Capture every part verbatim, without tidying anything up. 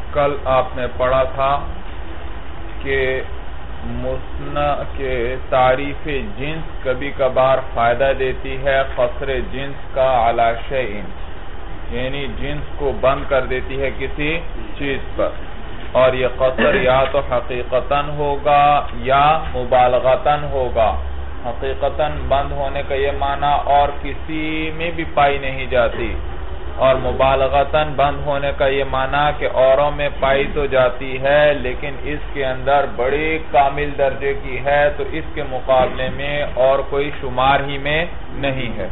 کل آپ نے پڑھا تھا کہ مثنى کے تعریف جنس کبھی کبھار فائدہ دیتی ہے قصر جنس کا علی شیء، یعنی جنس کو بند کر دیتی ہے کسی چیز پر، اور یہ قصر یا تو حقیقتاً ہوگا یا مبالغتاً ہوگا۔ حقیقتاً بند ہونے کا یہ معنی اور کسی میں بھی پائی نہیں جاتی، اور مبالغتاً بند ہونے کا یہ معنی کہ اوروں میں پائی تو جاتی ہے لیکن اس کے اندر بڑی کامل درجے کی ہے، تو اس کے مقابلے میں اور کوئی شمار ہی میں نہیں ہے۔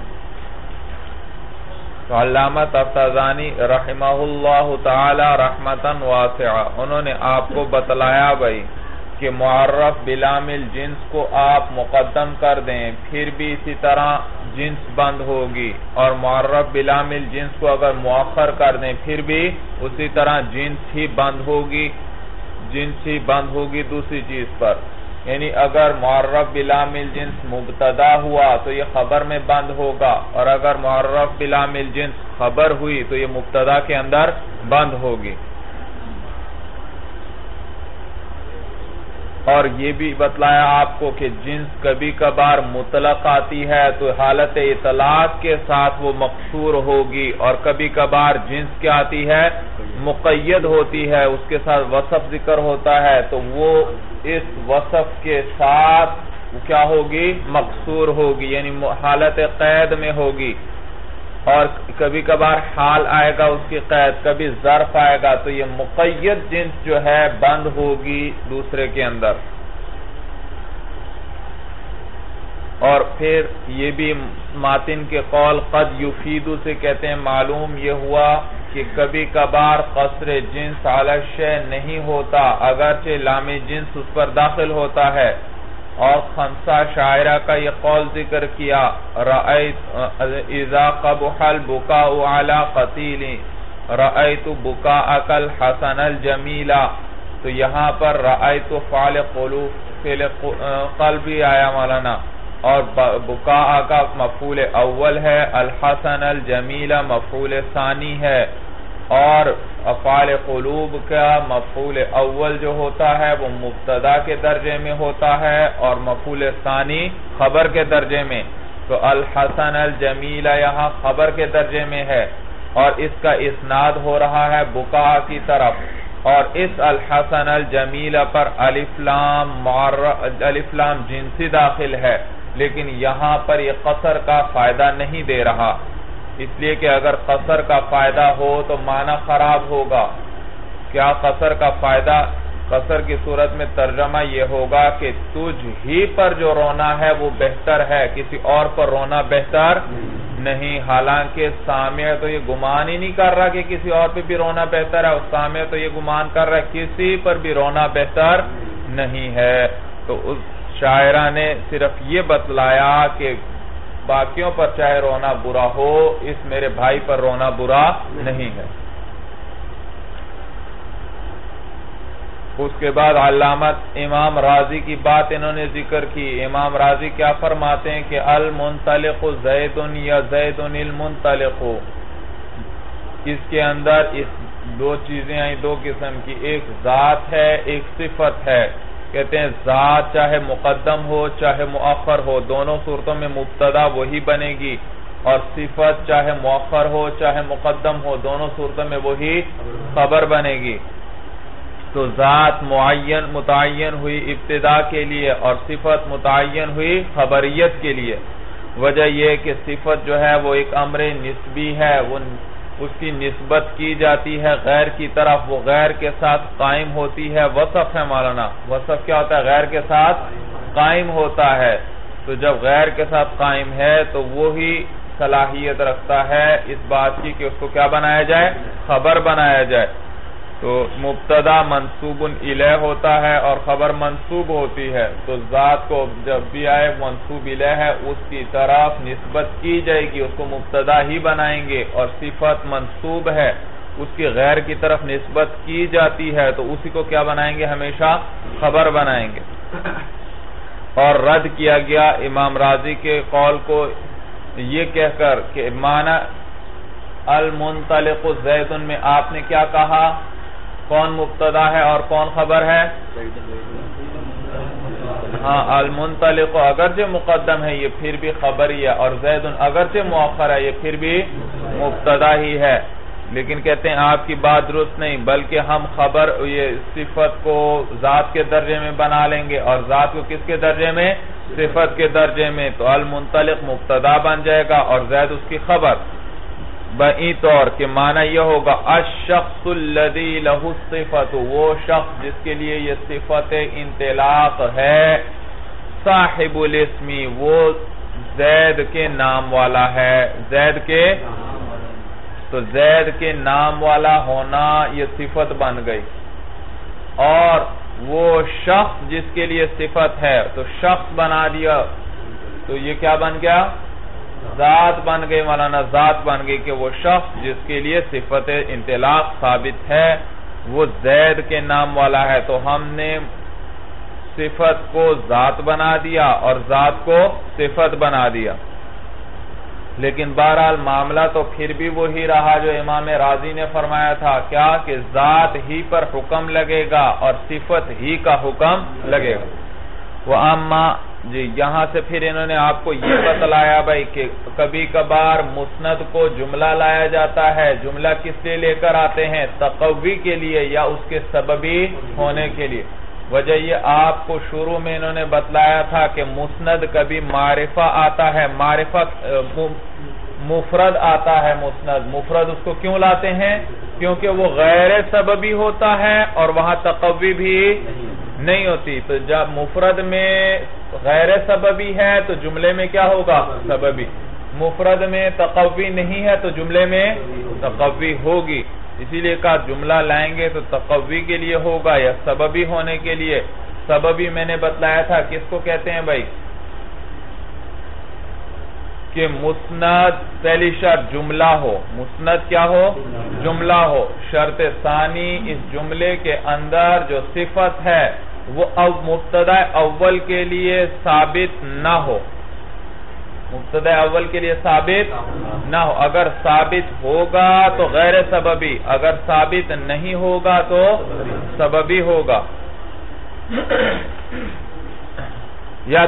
تو علامہ تفتازانی رحمہ اللہ تعالی رحمتاً واسعہ، انہوں نے آپ کو بتلایا بھائی کہ معرف بلام الجنس کو آپ مقدم کر دیں پھر بھی اسی طرح جنس بند ہوگی، اور معرف بلام الجنس کو اگر مؤخر کر دیں پھر بھی اسی طرح جنس ہی بند ہوگی جنس ہی بند ہوگی دوسری چیز پر۔ یعنی اگر معرف بلام الجنس مبتدا ہوا تو یہ خبر میں بند ہوگا، اور اگر معرف بلام الجنس خبر ہوئی تو یہ مبتدا کے اندر بند ہوگی۔ اور یہ بھی بتلایا آپ کو کہ جنس کبھی کبھار مطلق آتی ہے تو حالت اطلاق کے ساتھ وہ مقصور ہوگی، اور کبھی کبھار جنس کیا آتی ہے مقید ہوتی ہے، اس کے ساتھ وصف ذکر ہوتا ہے تو وہ اس وصف کے ساتھ کیا ہوگی مقصور ہوگی، یعنی حالت قید میں ہوگی۔ اور کبھی کبھار حال آئے گا اس کی قید، کبھی ظرف آئے گا، تو یہ مقید جنس جو ہے بند ہوگی دوسرے کے اندر۔ اور پھر یہ بھی ماتن کے قول قد یفیدو سے کہتے ہیں معلوم یہ ہوا کہ کبھی کبھار قصر جنس علی الشیء نہیں ہوتا اگرچہ لام جنس اس پر داخل ہوتا ہے۔ اور خمسہ شاعرہ کا یہ قول ذکر کیا، رأیت اذا قبح البکاء علی قتیل رأیت بکاءک الحسن الجمیل، تو یہاں پر رأیت فعل قلبی آیا مولانا، اور بکاء کا مفعول اول ہے، الحسن الجمیل مفعول ثانی ہے، اور افعال قلوب کا مفعول اول جو ہوتا ہے وہ مبتدا کے درجے میں ہوتا ہے اور مفعول ثانی خبر کے درجے میں، تو الحسن الجمیل یہاں خبر کے درجے میں ہے، اور اس کا اسناد ہو رہا ہے بکاء کی طرف، اور اس الحسن الجمیل پر الف لام الف لام جنسی داخل ہے، لیکن یہاں پر یہ قصر کا فائدہ نہیں دے رہا، اس لیے کہ اگر قصر کا فائدہ ہو تو معنی خراب ہوگا۔ کیا قصر کا فائدہ؟ قصر کی صورت میں ترجمہ یہ ہوگا کہ تجھ ہی پر جو رونا ہے وہ بہتر ہے، کسی اور پر رونا بہتر نہیں، حالانکہ سامع تو یہ گمان ہی نہیں کر رہا کہ کسی اور پہ بھی رونا بہتر ہے، سامع تو یہ گمان کر رہا ہے کسی پر بھی رونا بہتر نہیں ہے۔ تو اس شاعرہ نے صرف یہ بتلایا کہ باقیوں پر چاہے رونا برا ہو، اس میرے بھائی پر رونا برا نہیں ہے۔ اس کے بعد علامت امام راضی کی بات انہوں نے ذکر کی۔ امام راضی کیا فرماتے ہیں کہ المنطلق زید یا زید المنطلق، اس کے اندر اس دو چیزیں آئیں دو قسم کی، ایک ذات ہے ایک صفت ہے۔ کہتے ہیں ذات چاہے مقدم ہو چاہے مؤخر ہو دونوں صورتوں میں مبتدا وہی بنے گی، اور صفت چاہے مؤخر ہو چاہے مقدم ہو دونوں صورتوں میں وہی خبر بنے گی۔ تو ذات معین متعین ہوئی ابتدا کے لیے اور صفت متعین ہوئی خبریت کے لیے۔ وجہ یہ کہ صفت جو ہے وہ ایک امر نسبی ہے، وہ اس کی نسبت کی جاتی ہے غیر کی طرف، وہ غیر کے ساتھ قائم ہوتی ہے، وصف ہے مولانا۔ وصف کیا ہوتا ہے؟ غیر کے ساتھ قائم ہوتا ہے، تو جب غیر کے ساتھ قائم ہے تو وہی صلاحیت رکھتا ہے اس بات کی کہ اس کو کیا بنایا جائے؟ خبر بنایا جائے۔ تو مبتدا منصوب الیہ ہوتا ہے اور خبر منصوب ہوتی ہے، تو ذات کو جب بھی آئے منصوب الیہ ہے اس کی طرف نسبت کی جائے گی، اس کو مبتدا ہی بنائیں گے، اور صفت منصوب ہے اس کی غیر کی طرف نسبت کی جاتی ہے تو اسی کو کیا بنائیں گے؟ ہمیشہ خبر بنائیں گے۔ اور رد کیا گیا امام راضی کے قول کو یہ کہہ کر کہ معنی المنطلق زید میں آپ نے کیا کہا کون مبتدا ہے اور کون خبر ہے؟ ہاں المنطلق اگرچہ مقدم ہے یہ پھر بھی خبر ہی ہے، اور زید اگرچہ مؤخر ہے یہ پھر بھی مبتدا ہی ہے. لیکن کہتے ہیں آپ کی بات درست نہیں، بلکہ ہم خبر یہ صفت کو ذات کے درجے میں بنا لیں گے اور ذات کو کس کے درجے میں؟ صفت کے درجے میں. تو المنطلق مبتدا بن جائے گا اور زید اس کی خبر. بئی طور کے معنی یہ ہوگا الشخص الذی لہ الصفت، وہ شخص جس کے لیے یہ صفت انطلاق ہے، صاحب الاسمی، وہ زید کے نام والا ہے. زید کے تو زید کے نام والا ہونا یہ صفت بن گئی، اور وہ شخص جس کے لیے صفت ہے تو شخص بنا دیا تو یہ کیا بن گیا؟ ذات بن گئی. مولانا ذات بن گئی کہ وہ شخص جس کے لیے صفت انطلاق ثابت ہے وہ زید کے نام والا ہے. تو ہم نے صفت کو ذات بنا دیا اور ذات کو صفت بنا دیا. لیکن بہرحال معاملہ تو پھر بھی وہی رہا جو امام راضی نے فرمایا تھا، کیا کہ ذات ہی پر حکم لگے گا اور صفت ہی کا حکم لگے گا. وَأَمَّا جی یہاں سے پھر انہوں نے آپ کو یہ بتلایا بھائی کہ کبھی کبھار مسند کو جملہ لایا جاتا ہے. جملہ کس لیے لے کر آتے ہیں؟ تقوی کے لیے یا اس کے سببی ہونے کے لیے. وجہ یہ آپ کو شروع میں انہوں نے بتلایا تھا کہ مسند کبھی معرفہ آتا ہے، معرفہ مفرد آتا ہے. مسند مفرد اس کو کیوں لاتے ہیں؟ کیونکہ وہ غیر سببی ہوتا ہے اور وہاں تقوی بھی نہیں ہوتی. تو جب مفرد میں غیر سببی ہے تو جملے میں کیا ہوگا؟ سببی. مفرد میں تقوی نہیں ہے تو جملے میں تقوی ہوگی. اسی لیے کہا جملہ لائیں گے تو تقوی کے لیے ہوگا یا سببی ہونے کے لیے. سببی میں نے بتلایا تھا کس کو کہتے ہیں بھائی؟ کہ مسند پہلی شرط جملہ ہو. مسند کیا ہو؟ جملہ ہو. شرط ثانی اس جملے کے اندر جو صفت ہے وہ مبتدا اول کے لیے ثابت نہ ہو. مبتدا اول کے لیے ثابت نہ ہو. اگر ثابت ہوگا تو غیر سببی، اگر ثابت نہیں ہوگا تو سببی ہوگا. یا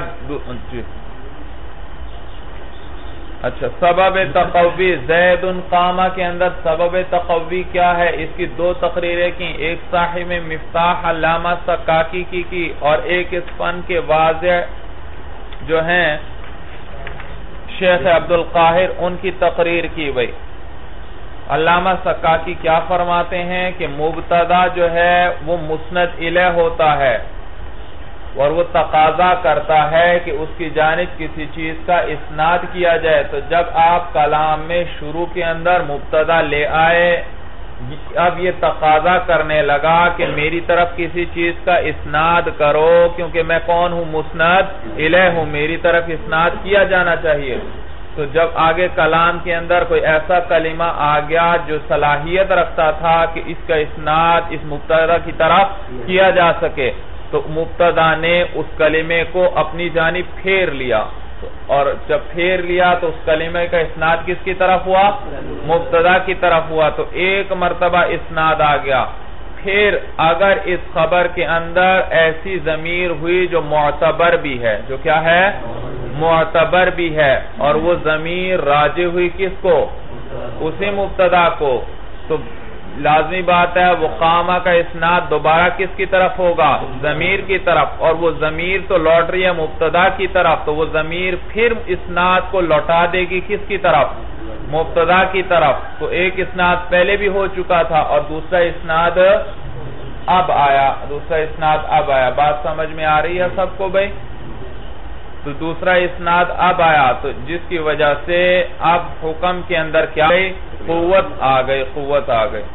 اچھا سبب تقوی زید قامہ کے اندر سبب تقوی کیا ہے؟ اس کی دو تقریریں کی، ایک صاحب مفتاح علامہ سکاکی کی کی اور ایک اس فن کے واضح جو ہیں شیخ عبدالقاہر ان کی تقریر کی. بھائی علامہ سکاکی کیا فرماتے ہیں کہ مبتدا جو ہے وہ مسند الیہ ہوتا ہے اور وہ تقاضا کرتا ہے کہ اس کی جانب کسی چیز کا اسناد کیا جائے. تو جب آپ کلام میں شروع کے اندر مبتدا لے آئے، اب یہ تقاضا کرنے لگا کہ میری طرف کسی چیز کا اسناد کرو، کیونکہ میں کون ہوں؟ مسند الیہ ہوں، میری طرف اسناد کیا جانا چاہیے. تو جب آگے کلام کے اندر کوئی ایسا کلمہ آ گیا جو صلاحیت رکھتا تھا کہ اس کا اسناد اس مبتدا کی طرف کیا جا سکے، تو مبتدا نے اس کلمے کو اپنی جانب پھیر لیا، اور جب پھیر لیا تو اس کلمے کا اسناد کس کی طرف ہوا؟ مبتدا کی طرف ہوا. تو ایک مرتبہ اسناد آ گیا. پھر اگر اس خبر کے اندر ایسی ضمیر ہوئی جو معتبر بھی ہے، جو کیا ہے؟ معتبر بھی ہے، اور وہ ضمیر راجع ہوئی کس کو؟ اسی مبتدا کو، تو لازمی بات ہے وہ قامہ کا اسناد دوبارہ کس کی طرف ہوگا؟ ضمیر کی طرف، اور وہ ضمیر تو لوٹ رہی ہے مبتدا کی طرف، تو وہ ضمیر پھر اسناد کو لوٹا دے گی کس کی طرف؟ مبتدا کی طرف. تو ایک اسناد پہلے بھی ہو چکا تھا اور دوسرا اسناد اب آیا. دوسرا اسناد اب آیا. بات سمجھ میں آ رہی ہے سب کو بھائی؟ تو دوسرا اسناد اب آیا، تو جس کی وجہ سے اب حکم کے اندر کیا گئی؟ قوت آ گئی. قوت آ گئی.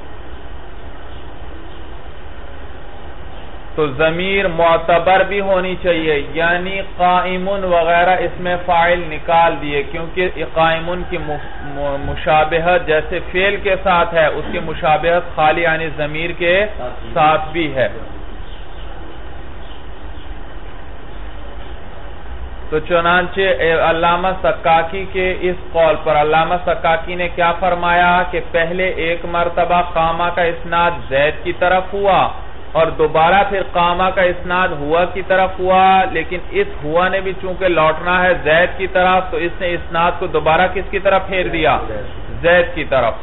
تو ضمیر معتبر بھی ہونی چاہیے، یعنی قائمن وغیرہ اس میں فاعل نکال دیے، کیونکہ قائمن کی مشابہت جیسے فعل کے ساتھ ہے، اس کی مشابہت خالی یعنی ضمیر کے ساتھ بھی ہے. تو چنانچہ علامہ سکاکی کے اس قول پر علامہ سکاکی نے کیا فرمایا کہ پہلے ایک مرتبہ قامہ کا اسناد زید کی طرف ہوا اور دوبارہ پھر قامہ کا اسناد ہوا کی طرف ہوا، لیکن اس ہوا نے بھی چونکہ لوٹنا ہے زید کی طرف تو اس نے اسناد کو دوبارہ کس کی طرف پھیر دیا؟ زید کی طرف۔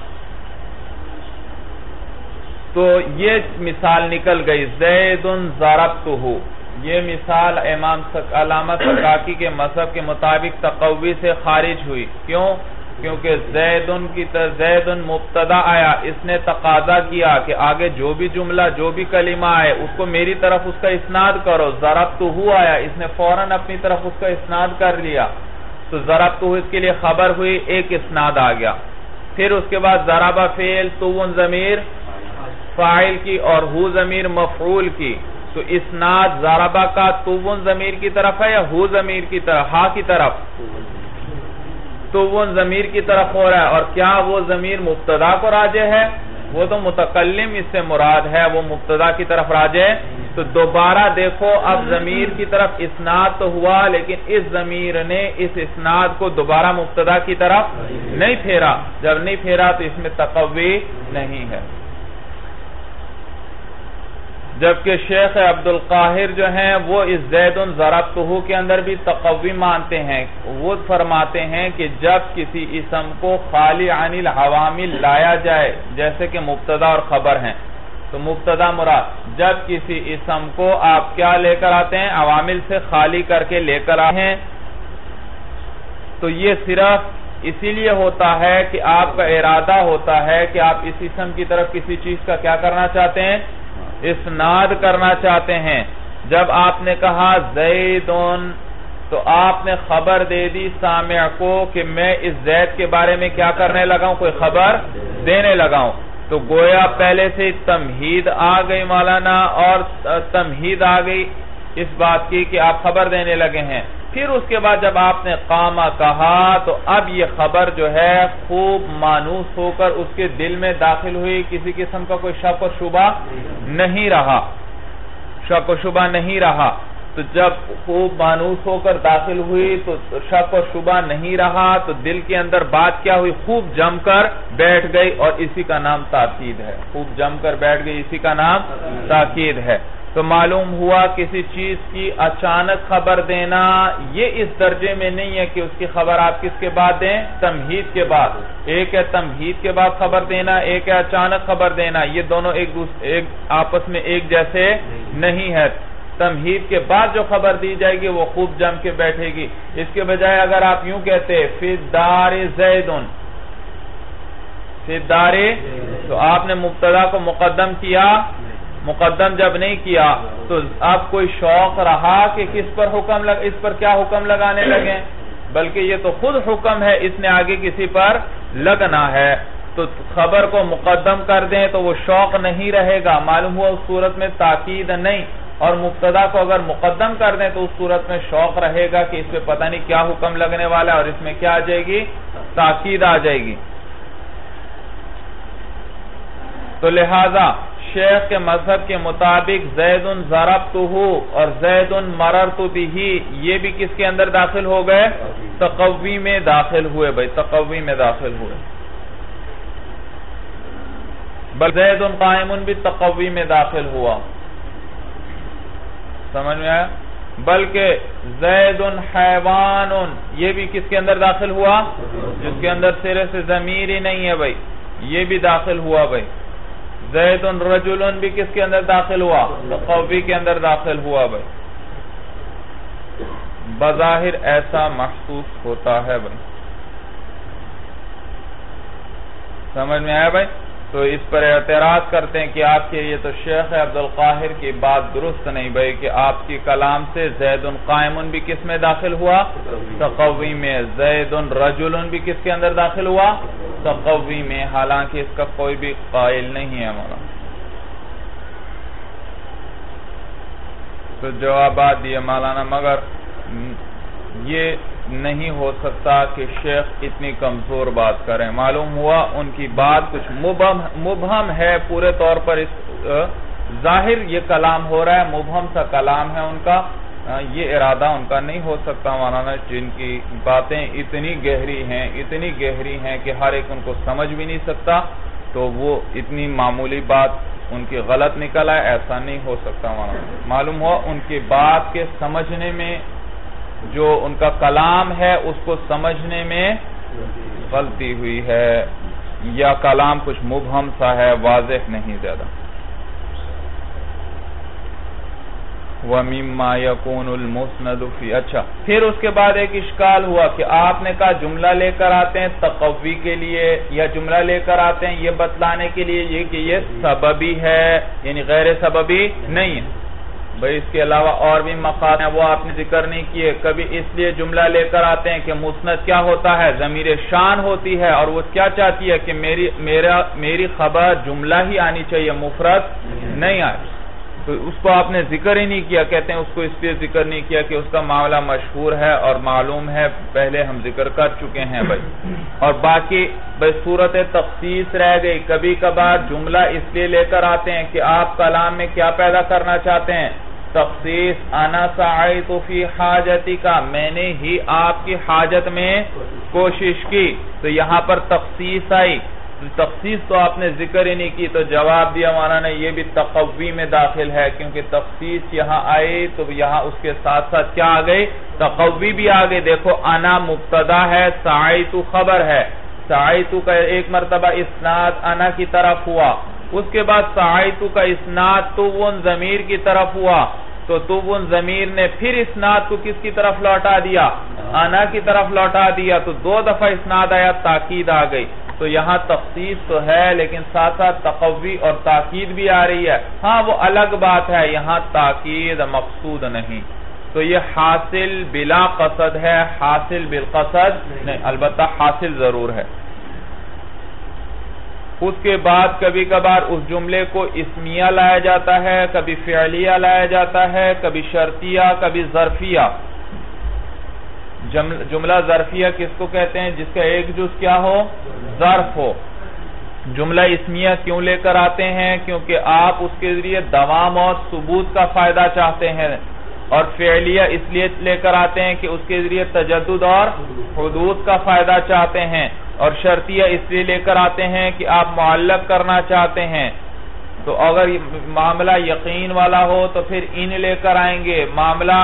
تو یہ مثال نکل گئی زید ضربتہ، یہ مثال امام علامہ سکاکی کے مذہب کے مطابق تقوی سے خارج ہوئی۔ کیوں؟ کیونکہ زیدن کی زید مبتدا آیا، اس نے تقاضا کیا کہ آگے جو بھی جملہ جو بھی کلمہ آئے اس کو میری طرف اس کا اسناد کرو۔ ضربتہ آیا، اس نے فوراً اپنی طرف اس کا اسناد کر لیا، تو ضربتہ اس کے لیے خبر ہوئی، ایک اسناد آ گیا۔ پھر اس کے بعد ضربہ فعل، تو ضمیر فاعل کی اور ہو ضمیر مفعول کی، تو اسناد ضربہ کا تو ضمیر کی طرف ہے یا ہو ضمیر کی طرف؟ ہا کی طرف، تو وہ ضمیر کی طرف ہو رہا ہے۔ اور کیا وہ ضمیر مبتدا کو راجع ہے؟ وہ تو متکلم اس سے مراد ہے، وہ مبتدا کی طرف راجع ہے۔ تو دوبارہ دیکھو اب ضمیر کی طرف اسناد تو ہوا، لیکن اس ضمیر نے اس اسناد کو دوبارہ مبتدا کی طرف نہیں پھیرا۔ جب نہیں پھیرا تو اس میں تقوی نہیں ہے۔ جبکہ شیخ عبدالقاہر جو ہیں وہ اس زید ضربتہ کے اندر بھی تقوی مانتے ہیں۔ وہ فرماتے ہیں کہ جب کسی اسم کو خالی عن العوامل لایا جائے، جیسے کہ مبتدا اور خبر ہیں، تو مبتدا مراد جب کسی اسم کو آپ کیا لے کر آتے ہیں؟ عوامل سے خالی کر کے لے کر آتے ہیں، تو یہ صرف اسی لیے ہوتا ہے کہ آپ کا ارادہ ہوتا ہے کہ آپ اس اسم کی طرف کسی چیز کا کیا کرنا چاہتے ہیں؟ اسناد کرنا چاہتے ہیں۔ جب آپ نے کہا زیدن تو آپ نے خبر دے دی سامع کو کہ میں اس زید کے بارے میں کیا کرنے لگا ہوں؟ کوئی خبر دینے لگا ہوں۔ تو گویا پہلے سے تمہید آ گئی مولانا، اور تمہید آ گئی اس بات کی کہ آپ خبر دینے لگے ہیں۔ پھر اس کے بعد جب آپ نے قامہ کہا تو اب یہ خبر جو ہے خوب مانوس ہو کر اس کے دل میں داخل ہوئی، کسی قسم کا کوئی شک و شبہ نہیں رہا، شک و شبہ نہیں رہا۔ تو جب خوب مانوس ہو کر داخل ہوئی تو شک و شبہ نہیں رہا، تو دل کے اندر بات کیا ہوئی؟ خوب جم کر بیٹھ گئی، اور اسی کا نام تاکید ہے۔ خوب جم کر بیٹھ گئی، اسی کا نام تاکید ہے۔ تو معلوم ہوا کسی چیز کی اچانک خبر دینا یہ اس درجے میں نہیں ہے کہ اس کی خبر آپ کس کے بعد دیں؟ تمہید کے بعد۔ ایک ہے تمہید کے بعد خبر دینا، ایک ہے اچانک خبر دینا، یہ دونوں ایک ایک آپس میں ایک جیسے نہیں ہے۔ تمہید کے بعد جو خبر دی جائے گی وہ خوب جم کے بیٹھے گی۔ اس کے بجائے اگر آپ یوں کہتے فی الدار زیدن، فی الدار، تو آپ نے مبتدا کو مقدم کیا، مقدم جب نہیں کیا تو اب کوئی شوق رہا کہ کس پر حکم لگ اس پر کیا حکم لگانے لگے؟ بلکہ یہ تو خود حکم ہے، اس نے آگے کسی پر لگنا ہے۔ تو خبر کو مقدم کر دیں تو وہ شوق نہیں رہے گا، معلوم ہوا اس صورت میں تاکید نہیں، اور مبتدا کو اگر مقدم کر دیں تو اس صورت میں شوق رہے گا کہ اس پہ پتہ نہیں کیا حکم لگنے والا ہے، اور اس میں کیا آ جائے گی؟ تاکید آ جائے گی۔ تو لہذا شیخ کے مذہب کے مطابق زید ضربتہ اور زید مررت بہ یہ بھی کس کے اندر داخل ہو گئے؟ تقوی میں داخل ہوئے، بھائی تقوی میں داخل ہوئے۔ بل زید قائم بھی تقوی میں داخل ہوا، سمجھ میں آیا؟ بلکہ زید حیوان یہ بھی کس کے اندر داخل ہوا؟ جس کے اندر سرے سے ضمیر ہی نہیں ہے بھائی، یہ بھی داخل ہوا بھائی۔ زید رجل بھی کس کے اندر داخل ہوا؟ تقوی کے اندر داخل ہوا بھائی۔ بظاہر ایسا محسوس ہوتا ہے بھائی، سمجھ میں آیا بھائی؟ تو اس پر اعتراض کرتے ہیں کہ آپ کے یہ تو شیخ عبدالقاہر کی بات درست نہیں بھائی، کہ آپ کی کلام سے زید قائم بھی کس میں داخل ہوا؟ تقوی میں۔ زید رجل بھی کس کے اندر داخل ہوا؟ تقوی میں، حالانکہ اس کا کوئی بھی قائل نہیں ہے مولانا۔ تو جوابات دیے مولانا، مگر یہ نہیں ہو سکتا کہ شیخ اتنی کمزور بات کریں۔ معلوم ہوا ان کی بات کچھ مبہم ہے پورے طور پر، اس ظاہر یہ کلام ہو رہا ہے، مبہم سا کلام ہے ان کا، یہ ارادہ ان کا نہیں ہو سکتا مولانا، جن کی باتیں اتنی گہری ہیں اتنی گہری ہیں کہ ہر ایک ان کو سمجھ بھی نہیں سکتا، تو وہ اتنی معمولی بات ان کی غلط نکل آئے، ایسا نہیں ہو سکتا مولانا۔ معلوم ہو ان کی بات کے سمجھنے میں، جو ان کا کلام ہے اس کو سمجھنے میں غلطی ہوئی ہے، یا کلام کچھ مبہم سا ہے، واضح نہیں زیادہ۔ وَمِمَّا يَكُونُ الْمُسْنَدُ فِي اچھا پھر اس کے بعد ایک اشکال ہوا کہ آپ نے کہا جملہ لے کر آتے ہیں تقوی کے لیے، یا جملہ لے کر آتے ہیں یہ بتلانے کے لیے یہ کہ یہ سببی ہے، یعنی غیر سببی نہیں ہے۔ بھئی اس کے علاوہ اور بھی مقاصد ہیں، وہ آپ نے ذکر نہیں کیے۔ کبھی اس لیے جملہ لے کر آتے ہیں کہ مسند کیا ہوتا ہے، ضمیر شان ہوتی ہے، اور وہ کیا چاہتی ہے کہ میری میرا میری خبر جملہ ہی آنی چاہیے، مفرد نہیں آئے، تو اس کو آپ نے ذکر ہی نہیں کیا۔ کہتے ہیں اس کو اس لیے ذکر نہیں کیا کہ اس کا معاملہ مشہور ہے اور معلوم ہے، پہلے ہم ذکر کر چکے ہیں بھائی۔ اور باقی بھائی صورت تخصیص رہ گئی، کبھی کبھار جملہ اس لیے لے کر آتے ہیں کہ آپ کلام میں کیا پیدا کرنا چاہتے ہیں، تخصیص، انا سعیت فی حاجتی کا، میں نے ہی آپ کی حاجت میں کوشش کی، تو یہاں پر تخصیص آئی، تخصیص تو آپ نے ذکر ہی نہیں کی، تو جواب دیا مولانا یہ بھی تقوی میں داخل ہے، کیونکہ تخصیص یہاں آئی تو یہاں اس کے ساتھ ساتھ کیا آ گئی، تقوی بھی آ گئی۔ دیکھو انا مبتدا ہے، سعیت خبر ہے، سعیت کا ایک مرتبہ اسناد انا کی طرف ہوا، اس کے بعد سعیت کا اسناد توون ضمیر کی طرف ہوا، تو توون ضمیر نے پھر اسناد کو کس کی طرف لوٹا دیا، انا کی طرف لوٹا دیا، تو دو دفعہ اسناد آیا، تاکید آ گئی۔ تو یہاں تخصیص تو ہے لیکن ساتھ ساتھ تقوی اور تاکید بھی آ رہی ہے، ہاں وہ الگ بات ہے، یہاں تاکید مقصود نہیں، تو یہ حاصل بلا قصد ہے، حاصل بالقصد نہیں، البتہ حاصل ضرور ہے۔ اس کے بعد کبھی کبھار اس جملے کو اسمیہ لایا جاتا ہے، کبھی فعلیہ لایا جاتا ہے، کبھی شرطیہ، کبھی ظرفیہ۔ جملہ ظرفیہ کس کو کہتے ہیں، جس کا ایک جز کیا ہو، ظرف ہو۔ جملہ اسمیہ کیوں لے کر آتے ہیں، کیونکہ آپ اس کے ذریعے دوام اور ثبوت کا فائدہ چاہتے ہیں، اور فعلیہ اس لیے لے کر آتے ہیں کہ اس کے ذریعے تجدد اور حدوث کا فائدہ چاہتے ہیں، اور شرطیہ اس لیے لے کر آتے ہیں کہ آپ معلق کرنا چاہتے ہیں۔ تو اگر معاملہ یقین والا ہو تو پھر ان لے کر آئیں گے، معاملہ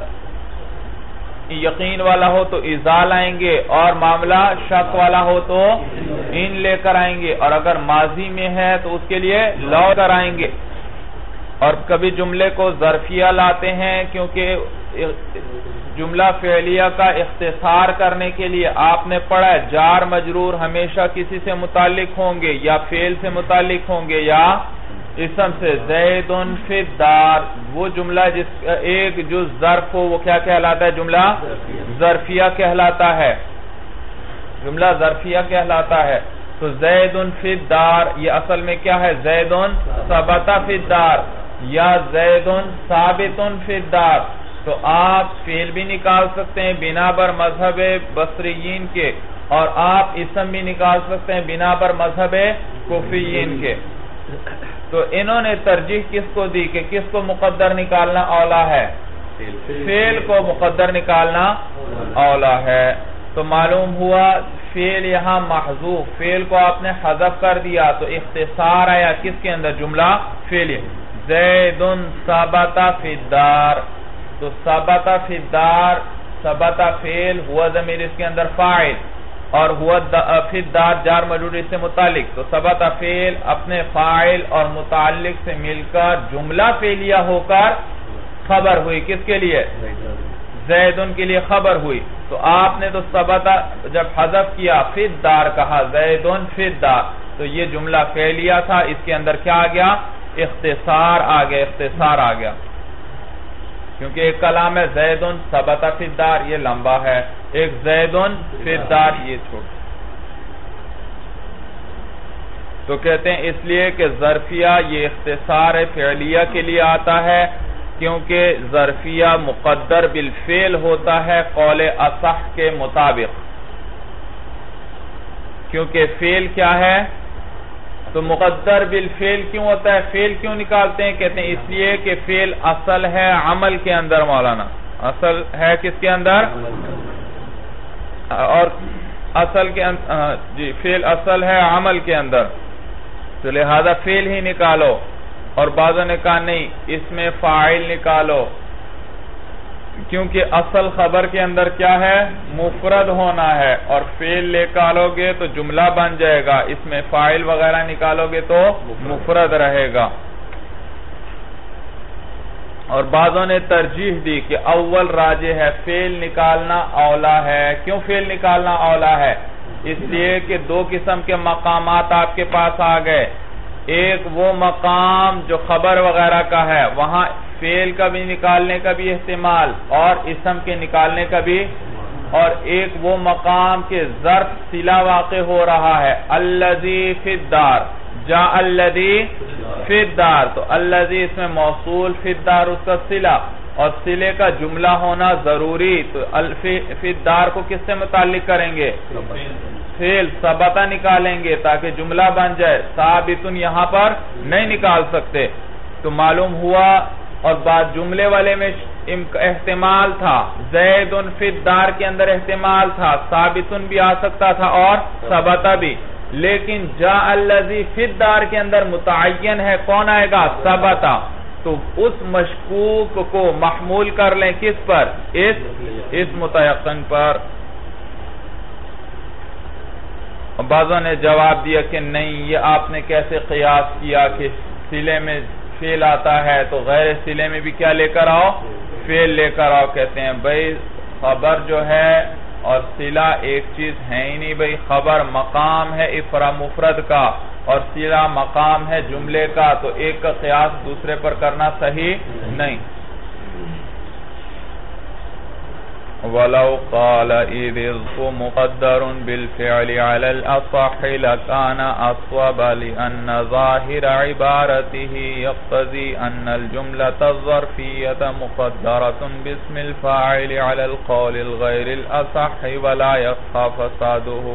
یقین والا ہو تو اذا لائیں گے، اور معاملہ شک والا ہو تو ان لے کر آئیں گے، اور اگر ماضی میں ہے تو اس کے لیے لو کر آئیں گے۔ اور کبھی جملے کو ظرفیہ لاتے ہیں، کیونکہ جملہ فعلیہ کا اختصار کرنے کے لیے آپ نے پڑھا ہے جار مجرور ہمیشہ کسی سے متعلق ہوں گے، یا فعل سے متعلق ہوں گے یا اسم سے۔ زید فی الدار، وہ جملہ جس ایک جو ظرف ہو وہ کیا کہلاتا ہے، جملہ ظرفیہ کہلاتا ہے، جملہ ظرفیہ کہلاتا ہے۔ تو زید فی الدار یہ اصل میں کیا ہے، زید ثبت فی الدار یا زید ثابت فی الدار۔ تو آپ فعل بھی نکال سکتے ہیں بنا بر مذہب بصریین کے، اور آپ اسم بھی نکال سکتے ہیں بنا بر مذہب کوفیین کے۔ تو انہوں نے ترجیح کس کو دی کہ کس کو مقدر نکالنا اولا ہے، فعل کو مقدر نکالنا اولا ہے۔ تو معلوم ہوا فعل یہاں محذوف، فعل کو آپ نے حذف کر دیا، تو اختصار آیا کس کے اندر، جملہ فعلیہ۔ زید ثبت فی الدار، تو ثبت فی الدار، ثبت فعل، ہوا ضمیر اس کے اندر فاعل، اور ہوا فی الدار جار مجرور اس سے متعلق، تو ثبت فعل اپنے فاعل اور متعلق سے مل کر جملہ فعلیہ ہو کر خبر ہوئی، کس کے لیے، زیدن کے لیے خبر ہوئی۔ تو آپ نے تو ثبت جب حذف کیا فی الدار کہا، زیدن فی الدار، تو یہ جملہ فعلیہ تھا، اس کے اندر کیا آ گیا، اختصار آ گیا، اختصار آ گیا، کیونکہ ایک کلام ہے زیدن ثبت فی الدار، یہ لمبا ہے، ایک زیدن فی الدار یہ چھوٹا۔ تو کہتے ہیں اس لیے کہ ظرفیہ یہ اختصار فعلیہ کے لیے آتا ہے، کیونکہ ظرفیہ مقدر بالفعل ہوتا ہے قول اصح کے مطابق، کیونکہ فعل کیا ہے، تو مقدر بالفعل کیوں ہوتا ہے؟ فعل کیوں نکالتے ہیں؟ کہتے ہیں اس لیے کہ فعل اصل ہے عمل کے اندر مولانا، اصل ہے کس کے اندر؟ اور اصل کے اندر جی فعل اصل ہے عمل کے اندر، تو لہذا فعل ہی نکالو۔ اور بعضوں نے کہا نہیں، اس میں فاعل نکالو، کیونکہ اصل خبر کے اندر کیا ہے؟ مفرد ہونا ہے، اور فعل نکالو گے تو جملہ بن جائے گا، اس میں فاعل وغیرہ نکالو گے تو مفرد رہے گا۔ اور بعضوں نے ترجیح دی کہ اول راجح ہے، فعل نکالنا اولا ہے۔ کیوں فعل نکالنا اولا ہے؟ اس لیے کہ دو قسم کے مقامات آپ کے پاس آ گئے، ایک وہ مقام جو خبر وغیرہ کا ہے، وہاں فعل کا بھی نکالنے کا بھی احتمال اور اسم کے نکالنے کا بھی، اور ایک وہ مقام کے ظرف صلہ واقع ہو رہا ہے، الذی فی الدار، جاء الذی فی الدار، تو الذی اس میں موصول، فی الدار اس کا صلہ، اور صلے کا جملہ ہونا ضروری، تو فی الدار کو کس سے متعلق کریں گے؟ فعل ثبتہ نکالیں گے تاکہ جملہ بن جائے، ثابتن یہاں پر نہیں نکال سکتے۔ تو معلوم ہوا، اور بعد جملے والے میں احتمال تھا، زیدن فی الدار کے اندر احتمال تھا، ثابتن بھی آ سکتا تھا اور ثبتہ بھی، لیکن جاء الذی فی الدار کے اندر متعین ہے، کون آئے گا؟ ثبتہ۔ تو اس مشکوک کو محمول کر لیں کس پر؟ اس اس متیقن پر۔ بعضوں نے جواب دیا کہ نہیں، یہ آپ نے کیسے قیاس کیا کہ صلے میں فعل آتا ہے تو غیر صلے میں بھی کیا لے کر آؤ؟ فعل لے کر آؤ۔ کہتے ہیں بھئی خبر جو ہے اور صلہ ایک چیز ہے ہی نہیں بھئی، خبر مقام ہے افرا مفرد کا اور صلہ مقام ہے جملے کا، تو ایک کا قیاس دوسرے پر کرنا صحیح نہیں۔ وَلَوْ قَالَ إِذِ الظَّرْفُ مُقَدَّرٌ بِالْفِعْلِ عَلَى الْأَصَحِّ لَكَانَ أَصْوَبَ لِأَنَّ ظَاهِرَ عِبَارَتِهِ يَقْتَضِي أَنَّ الْجُمْلَةَ الظَّرْفِيَّةَ مُقَدَّرَةٌ بِاسْمِ الْفَاعِلِ عَلَى الْقَوْلِ الْغَيْرِ الْأَصَحِّ وَلَا يَخْفَى فَسَادُهُ۔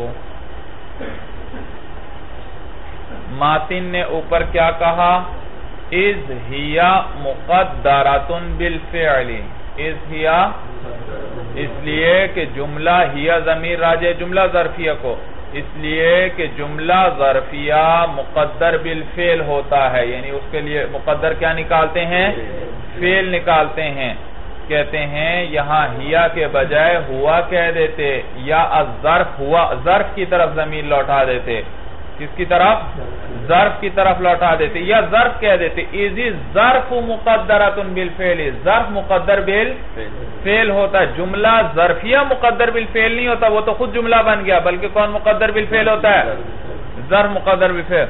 ماتن نے اوپر کیا کہا؟ اِذْ هِيَ مُقَدَّرَةٌ بِالْفِعْلِ، اِذْ هِيَ اس لیے کہ جملہ ہیا ضمیر راجع جملہ ظرفیہ کو، اس لیے کہ جملہ ظرفیہ مقدر بالفعل ہوتا ہے، یعنی اس کے لیے مقدر کیا نکالتے ہیں؟ فعل نکالتے ہیں۔ کہتے ہیں یہاں ہیا کے بجائے ہوا کہہ دیتے، یا الظرف ہوا، ظرف کی طرف ضمیر لوٹا دیتے، کس کی طرف؟ ظرف کی طرف لوٹا دیتے، یا ظرف کہہ دیتے، اِذِ الظَّرْفُ مُقَدَّرَةٌ بِالْفِعْلِ، ظرف مقدر بالفعل ہوتا ہے، جملہ ظرفیہ مقدر بالفعل نہیں ہوتا، وہ تو خود جملہ بن گیا، بلکہ کون مقدر بالفعل ہوتا ہے؟ ظرف مقدر بالفعل۔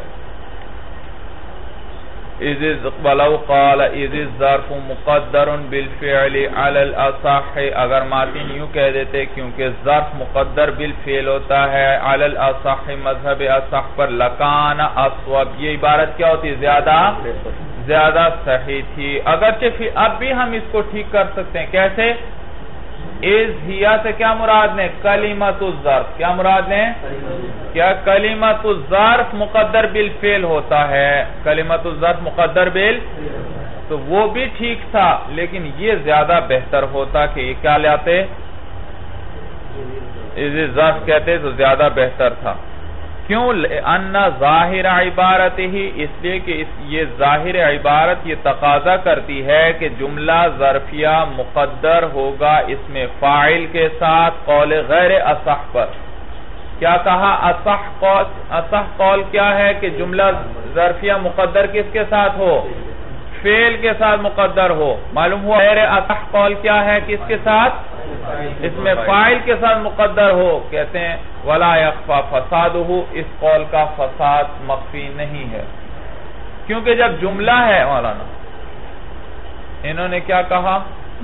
وَلَوْ قَالَ اِذِ الظَّرْفُ مُقَدَّرٌ بِالْفِعْلِ عَلَى الْأَصَحِّ، اگر ماتن یوں کہہ دیتے کیونکہ ظرف مقدر بالفعل ہوتا ہے عَلَى الْأَصَحِّ مذہب اصح پر، لَكَانَ أَصْوَبَ، یہ عبارت کیا ہوتی؟ زیادہ زیادہ صحیح تھی۔ اگرچہ اب بھی ہم اس کو ٹھیک کر سکتے ہیں، کیسے؟ اِذْ ہِیا سے کیا مراد نے؟ کلمۃ الظرف، کیا مراد نے؟ کیا کلمۃ الظرف مقدر بالفعل ہوتا ہے، کلمۃ الظرف مقدر بال، تو وہ بھی ٹھیک تھا، لیکن یہ زیادہ بہتر ہوتا کہ یہ کیا لاتے؟ اِذِ الظرف کہتے تو زیادہ بہتر تھا۔ کیوں؟ لأن ظاہر عبارت ہی، اس لیے کہ یہ ظاہر عبارت یہ تقاضا کرتی ہے کہ جملہ ظرفیہ مقدر ہوگا اس میں فاعل کے ساتھ قول غیر اصح پر۔ کیا کہا؟ اصح قول، اصح قول کیا ہے کہ جملہ ظرفیہ مقدر کس کے ساتھ ہو؟ فعل کے ساتھ مقدر ہو۔ معلوم ہوا غیر اصح قول کیا ہے؟ کس کے ساتھ؟ اس میں فاعل کے ساتھ مقدر ہو۔ کہتے ہیں وَلَا يَخْفَى فَسَادُهُ، اس قول کا فساد مخفی نہیں ہے، کیونکہ جب جملہ ہے مولانا، انہوں نے کیا کہا؟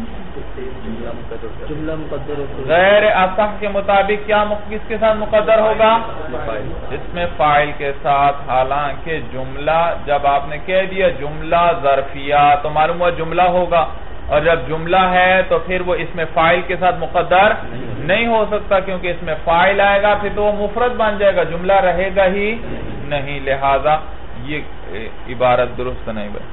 جملہ مقدر غیر اصح کے مطابق کیا کس کے ساتھ مقدر ہوگا؟ اس میں فاعل کے ساتھ، حالانکہ جملہ جب آپ نے کہہ دیا جملہ ظرفیہ تو معلوم ہوا جملہ ہوگا، اور جب جملہ ہے تو پھر وہ اس میں فاعل کے ساتھ مقدر نہیں ہو سکتا، کیونکہ اس میں فاعل آئے گا پھر تو وہ مفرد بن جائے گا، جملہ رہے گا ہی نہیں، لہذا یہ عبارت درست نہیں بھائی.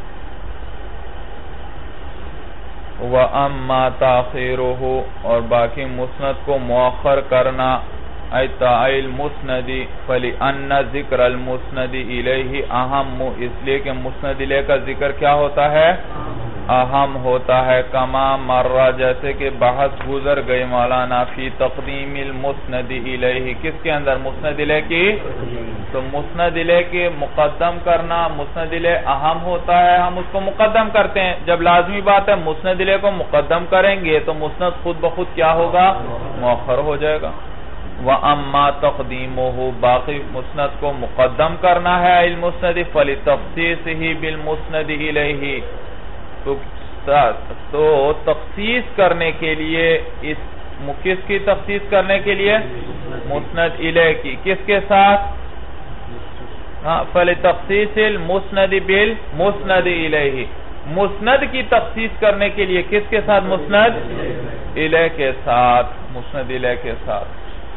وَأَمَّا تَأْخِيرُهُ اور باقی مسند کو مؤخر کرنا ایتاء المسند فلأن ذکر المسند الیہ اہم، اس لیے کہ مسند الیہ کا ذکر کیا ہوتا ہے؟ اہم ہوتا ہے. کما مرہ جیسے کہ بحث گزر گئی مولانا فی تقدیم المسند الیہ، کس کے اندر؟ مسند الیہ کی. تو مسند الیہ کے مقدم کرنا، مسند الیہ اہم ہوتا ہے، ہم اس کو مقدم کرتے ہیں. جب لازمی بات ہے مسند الیہ کو مقدم کریں گے تو مسند خود بخود کیا ہوگا؟ مؤخر ہو جائے گا. وَأَمَّا تَقْدِيمُهُ باقی مسند کو مقدم کرنا ہے المسند فَلِتَخْصِيصِهِ بِالْمُسْنَدِ إِلَيْهِ، تو تو تخصیص کرنے کے لیے اس کس کی تخصیص کرنے کے لیے؟ مسند الیہ کی. کس کے ساتھ؟ ہاں فَلِتَخْصِيصِ الْمُسْنَدِ بِالْمُسْنَدِ إِلَيْهِ، مسند کی تخصیص کرنے کے لیے کس کے ساتھ؟ مسند الیہ کے ساتھ. مسند الیہ کے ساتھ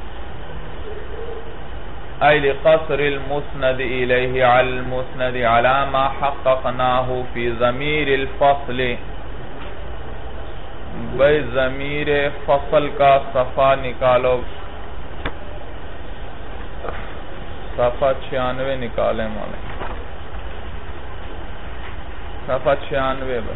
اَيْ لِقَصْرِ الْمُسْنَدِ إِلَيْهِ عَلَى الْمُسْنَدِ عَلَى مَا حَقَّقْنَاهُ فِي ضَمِيرِ الْفَصْلِ. بھئی ضمیر فصل کا صفحہ نکالو، صفحہ چھیانوے نکالیں مولانا، صفحہ چھیانوے بھئی.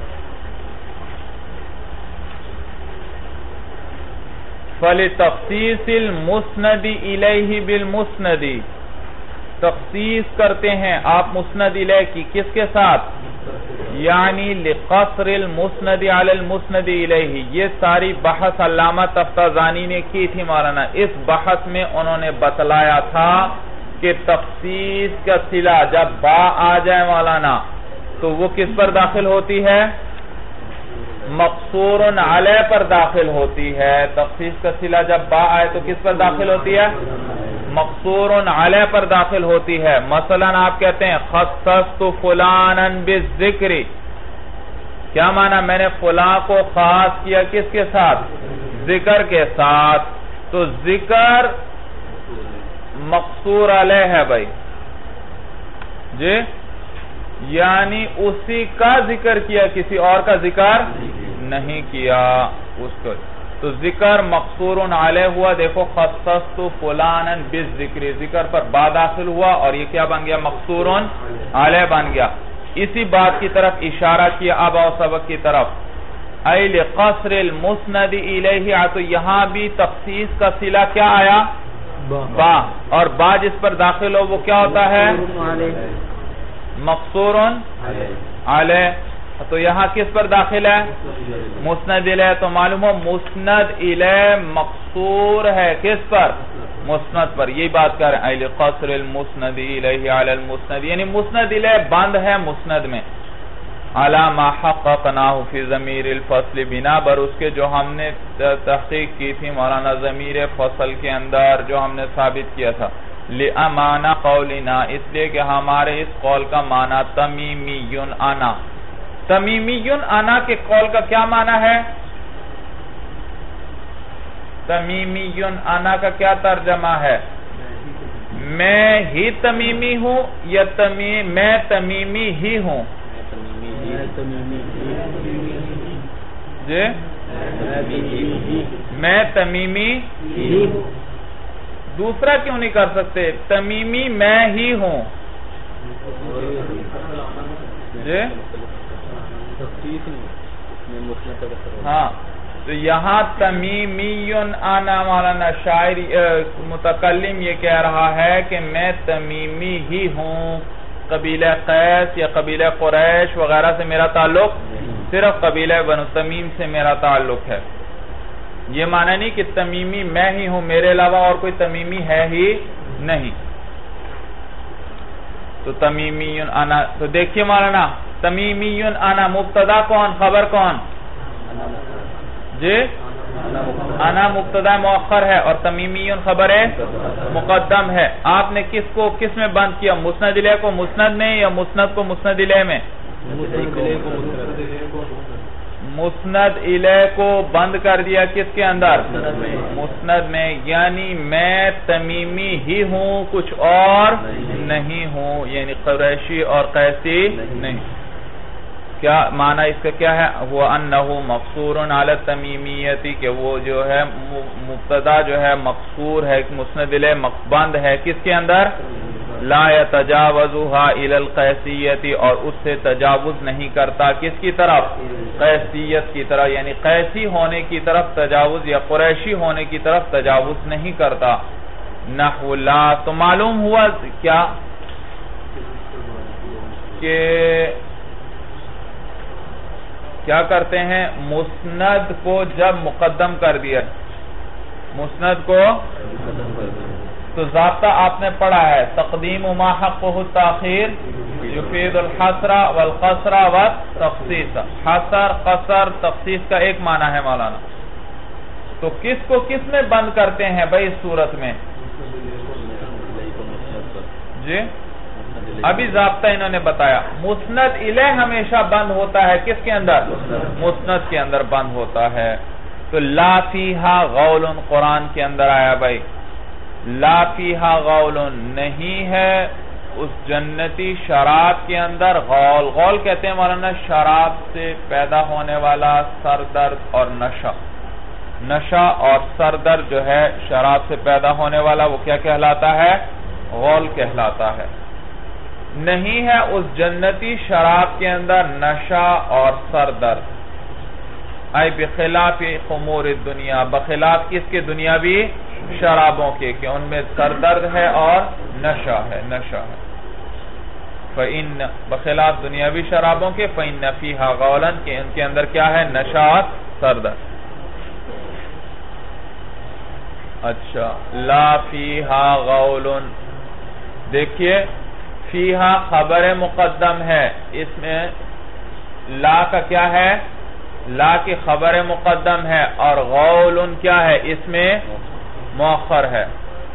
فَلِتَخْصِيصِ الْمُسْنَدِ إِلَيْهِ بِالْمُسْنَدِ، تخصیص کرتے ہیں آپ مسند الیہ کی کس کے ساتھ؟ یعنی لِقَصْرِ الْمُسْنَدِ عَلَى الْمُسْنَدِ إِلَيْهِ. یہ ساری بحث علامہ تفتازانی نے کی تھی مولانا. اس بحث میں انہوں نے بتلایا تھا کہ تخصیص کا صلہ جب با آ جائے مولانا تو وہ کس پر داخل ہوتی ہے؟ مقصور علیہ پر داخل ہوتی ہے. تخصیص کا صلہ جب با آئے تو کس پر داخل ہوتی ہے؟ مقصور علیہ پر داخل ہوتی ہے. مثلا آپ کہتے ہیں خصصت فلانا بالذکر، کیا معنی؟ میں نے فلاں کو خاص کیا کس کے ساتھ؟ ذکر کے ساتھ. تو ذکر مقصور علیہ ہے بھائی جی، یعنی اسی کا ذکر کیا، کسی اور کا ذکر نہیں کیا اس کو. تو ذکر مقصور علیہ ہوا. دیکھو خصصت فلانا بالذکر، ذکر پر با داخل ہوا اور یہ کیا بن گیا؟ مقصور علیہ بن گیا. اسی بات کی طرف اشارہ کیا اب اور سبق کی طرف. اَيْ لِقَصْرِ الْمُسْنَدِ إِلَيْهِ، تو یہاں بھی تخصیص کا صلہ کیا آیا؟ با. اور با جس پر داخل ہو وہ کیا ہوتا ہے؟ مقصور علیہ. تو یہاں کس پر داخل ہے؟ مسند الیہ. تو معلوم ہو مسند الیہ مقصور ہے کس پر؟ مسند پر. یہی بات کر رہے ہیں اَيْ لِقَصْرِ الْمُسْنَدِ إِلَيْهِ عَلَى الْمُسْنَدِ، یعنی مسند الیہ بند ہے مسند میں. عَلَى مَا حَقَّقْنَاهُ فِي ضَمِيرِ الْفَصْلِ، بنا بر اس کے جو ہم نے تحقیق کی تھی مولانا ضمیر فصل کے اندر، جو ہم نے ثابت کیا تھا. لِأَمَانَ قَوْلِنَا، اس لیے کہ ہمارے اس قول کا معنی تمیمیٌ انا. تمیمیٌ انا کے قول کا کیا معنی ہے؟ تمیمیٌ انا کا کیا ترجمہ ہے؟ میں ہی تمیمی ہوں یا میں تمیمی ہی ہوں؟ جی میں تمیمی ہی. دوسرا کیوں نہیں کر سکتے؟ تمیمی میں ہی ہوں. جی ہاں، تو یہاں تمیمی انا مولانا شاعر متکلم یہ کہہ رہا ہے کہ میں تمیمی ہی ہوں. قبیلہ قیس یا قبیلہ قریش وغیرہ سے میرا تعلق، صرف قبیلہ بنو تمیم سے میرا تعلق ہے. یہ معنی نہیں کہ تمیمی میں ہی ہوں، میرے علاوہ اور کوئی تمیمی ہے ہی نہیں. تو تمیمی انا، تو دیکھیے مولانا تمیمی انا مبتدا کون، خبر کون؟ جی انا مبتدا مؤخر ہے اور تمیمی خبر ہے مقدم ہے. آپ نے کس کو کس میں بند کیا؟ مسند الیہ کو مسند میں یا مسند کو مسند الیہ میں؟ مسند الیہ کو بند کر دیا کس کے اندر؟ مسند میں، یعنی میں تمیمی ہی ہوں، کچھ اور نہیں ہوں، یعنی قریشی اور قیسی نہیں۔ کیا معنی اس کا کیا ہے؟ وہ انہو مقصور علی التمیمیتی، کہ وہ جو ہے مبتدا جو ہے مقصور ہے، مسند الیہ بند ہے کس کے اندر؟ لا یتجاوزها الی القیسیتی، اور اس سے تجاوز نہیں کرتا کس کی طرف؟ قیسیت کی طرف، یعنی قیسی ہونے کی طرف تجاوز یا قریشی ہونے کی طرف تجاوز نہیں کرتا۔ نحو لا، تو معلوم ہوا کیا کہ کیا کرتے ہیں؟ مسند کو جب مقدم کر دیا، مسند کو تو ضابطہ آپ نے پڑھا ہے، تقدیم ما حقہ التاخیر یفید الحصر والقصر والتخصیص۔ حصر، قصر، تخصیص کا ایک معنی ہے مولانا۔ تو کس کو کس میں بند کرتے ہیں بھائی اس صورت میں؟ جی ابھی ضابطہ انہوں نے بتایا، مسند الیہ ہمیشہ بند ہوتا ہے کس کے اندر؟ مسند کے اندر بند ہوتا ہے۔ تو لا فیہا غول، قرآن کے اندر آیا بھائی، لا فیہا غول، نہیں ہے اس جنتی شراب کے اندر غول۔ غول کہتے ہیں مولانا شراب سے پیدا ہونے والا سر درد اور نشہ، نشہ اور سر درد جو ہے شراب سے پیدا ہونے والا، وہ کیا کہلاتا ہے؟ غول کہلاتا ہے۔ نہیں ہے اس جنتی شراب کے اندر نشہ اور سر درد، اے بخلاف خمور الدنیا، بخلاف کس کے؟ دنیاوی شرابوں کے، کہ ان میں سر درد ہے اور نشہ ہے، نشہ ہے۔ فَإِنَّ، بخلاف دنیاوی شرابوں کے، فَإِنَّ فِيهَا غَوْلًا، کہ ان کے اندر کیا ہے؟ نشہ اور سر درد۔ اچھا، لا فیہا غول، دیکھئے فیہا خبر مقدم ہے، اس میں لا کا کیا ہے؟ لا کی خبر مقدم ہے، اور غول کیا ہے؟ اس میں مؤخر ہے۔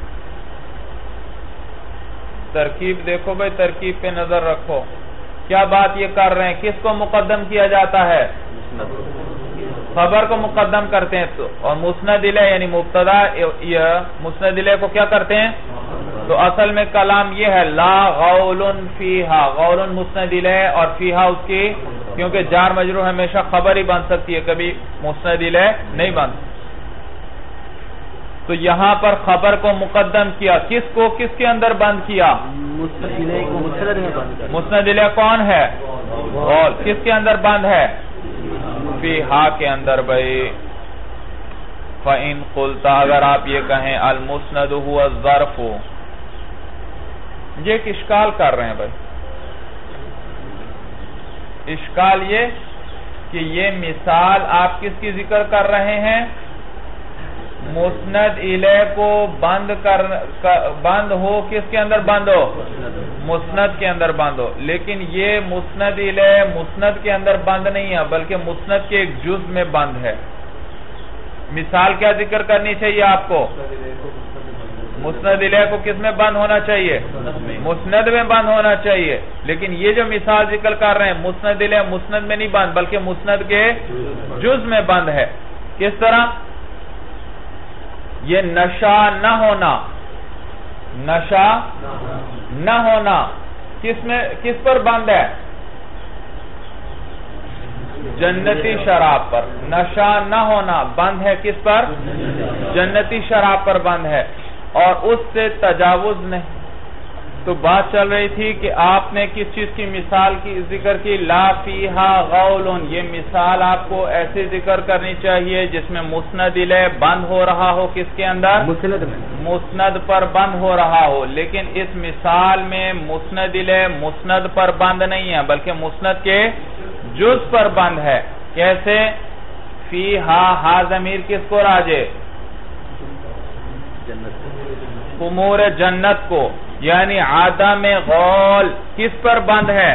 ترکیب دیکھو بھئی، ترکیب پہ نظر رکھو، کیا بات یہ کر رہے ہیں؟ کس کو مقدم کیا جاتا ہے؟ خبر کو مقدم کرتے ہیں، تو اور مسند الیہ یعنی مبتدا، مسند الیہ کو کیا کرتے ہیں؟ تو اصل میں کلام یہ ہے، لا غول فیہا، غول مسند الیہ اور فیہا اس کی، کیونکہ جار مجرور ہمیشہ خبر ہی بن سکتی ہے، کبھی مسند الیہ نہیں بن۔ تو یہاں پر خبر کو مقدم کیا، کس کو کس کے اندر بند کیا؟ مسند الیہ کون ہے؟ غول، کس کے اندر بند ہے؟ فیہا کے اندر بھئی۔ فَإِن قُلْتَ، اگر آپ یہ کہیں المسند هو الظرف، یہ ایک اشکال کر رہے ہیں بھئی، اشکال یہ کہ یہ مثال آپ کس کی ذکر کر رہے ہیں؟ مسند الیہ کو بند کر بند ہو، کس کے اندر بند ہو؟ مسند کے اندر بند ہو، لیکن یہ مسند الیہ مسند کے اندر بند نہیں ہے، بلکہ مسند کے ایک جز میں بند ہے۔ مثال کیا ذکر کرنی چاہیے آپ کو؟ مسند الیہ کو کس میں بند ہونا چاہیے؟ مسند میں بند ہونا چاہیے، لیکن یہ جو مثال ذکر کر رہے ہیں مسند الیہ مسند میں نہیں بند، بلکہ مسند کے جز میں بند ہے۔ کس طرح؟ یہ نشہ نہ ہونا، نشہ نہ ہونا کس میں کس پر بند ہے؟ جنتی شراب پر۔ نشہ نہ ہونا بند ہے کس پر؟ جنتی شراب پر بند ہے، اور اس سے تجاوز نہیں۔ تو بات چل رہی تھی کہ آپ نے کس چیز کی مثال کی ذکر کی؟ لا فیہا غول، یہ مثال آپ کو ایسے ذکر کرنی چاہیے جس میں مسند الیہ بند ہو رہا ہو، کس کے اندر؟ مسند میں، مسند پر بند ہو رہا ہو، لیکن اس مثال میں مسند الیہ مسند پر بند نہیں ہے، بلکہ مسند کے جز پر بند ہے۔ کیسے؟ فیہا، ہا ضمیر کس کو راجع؟ امور جنت کو، یعنی عدم غول کس پر بند ہے؟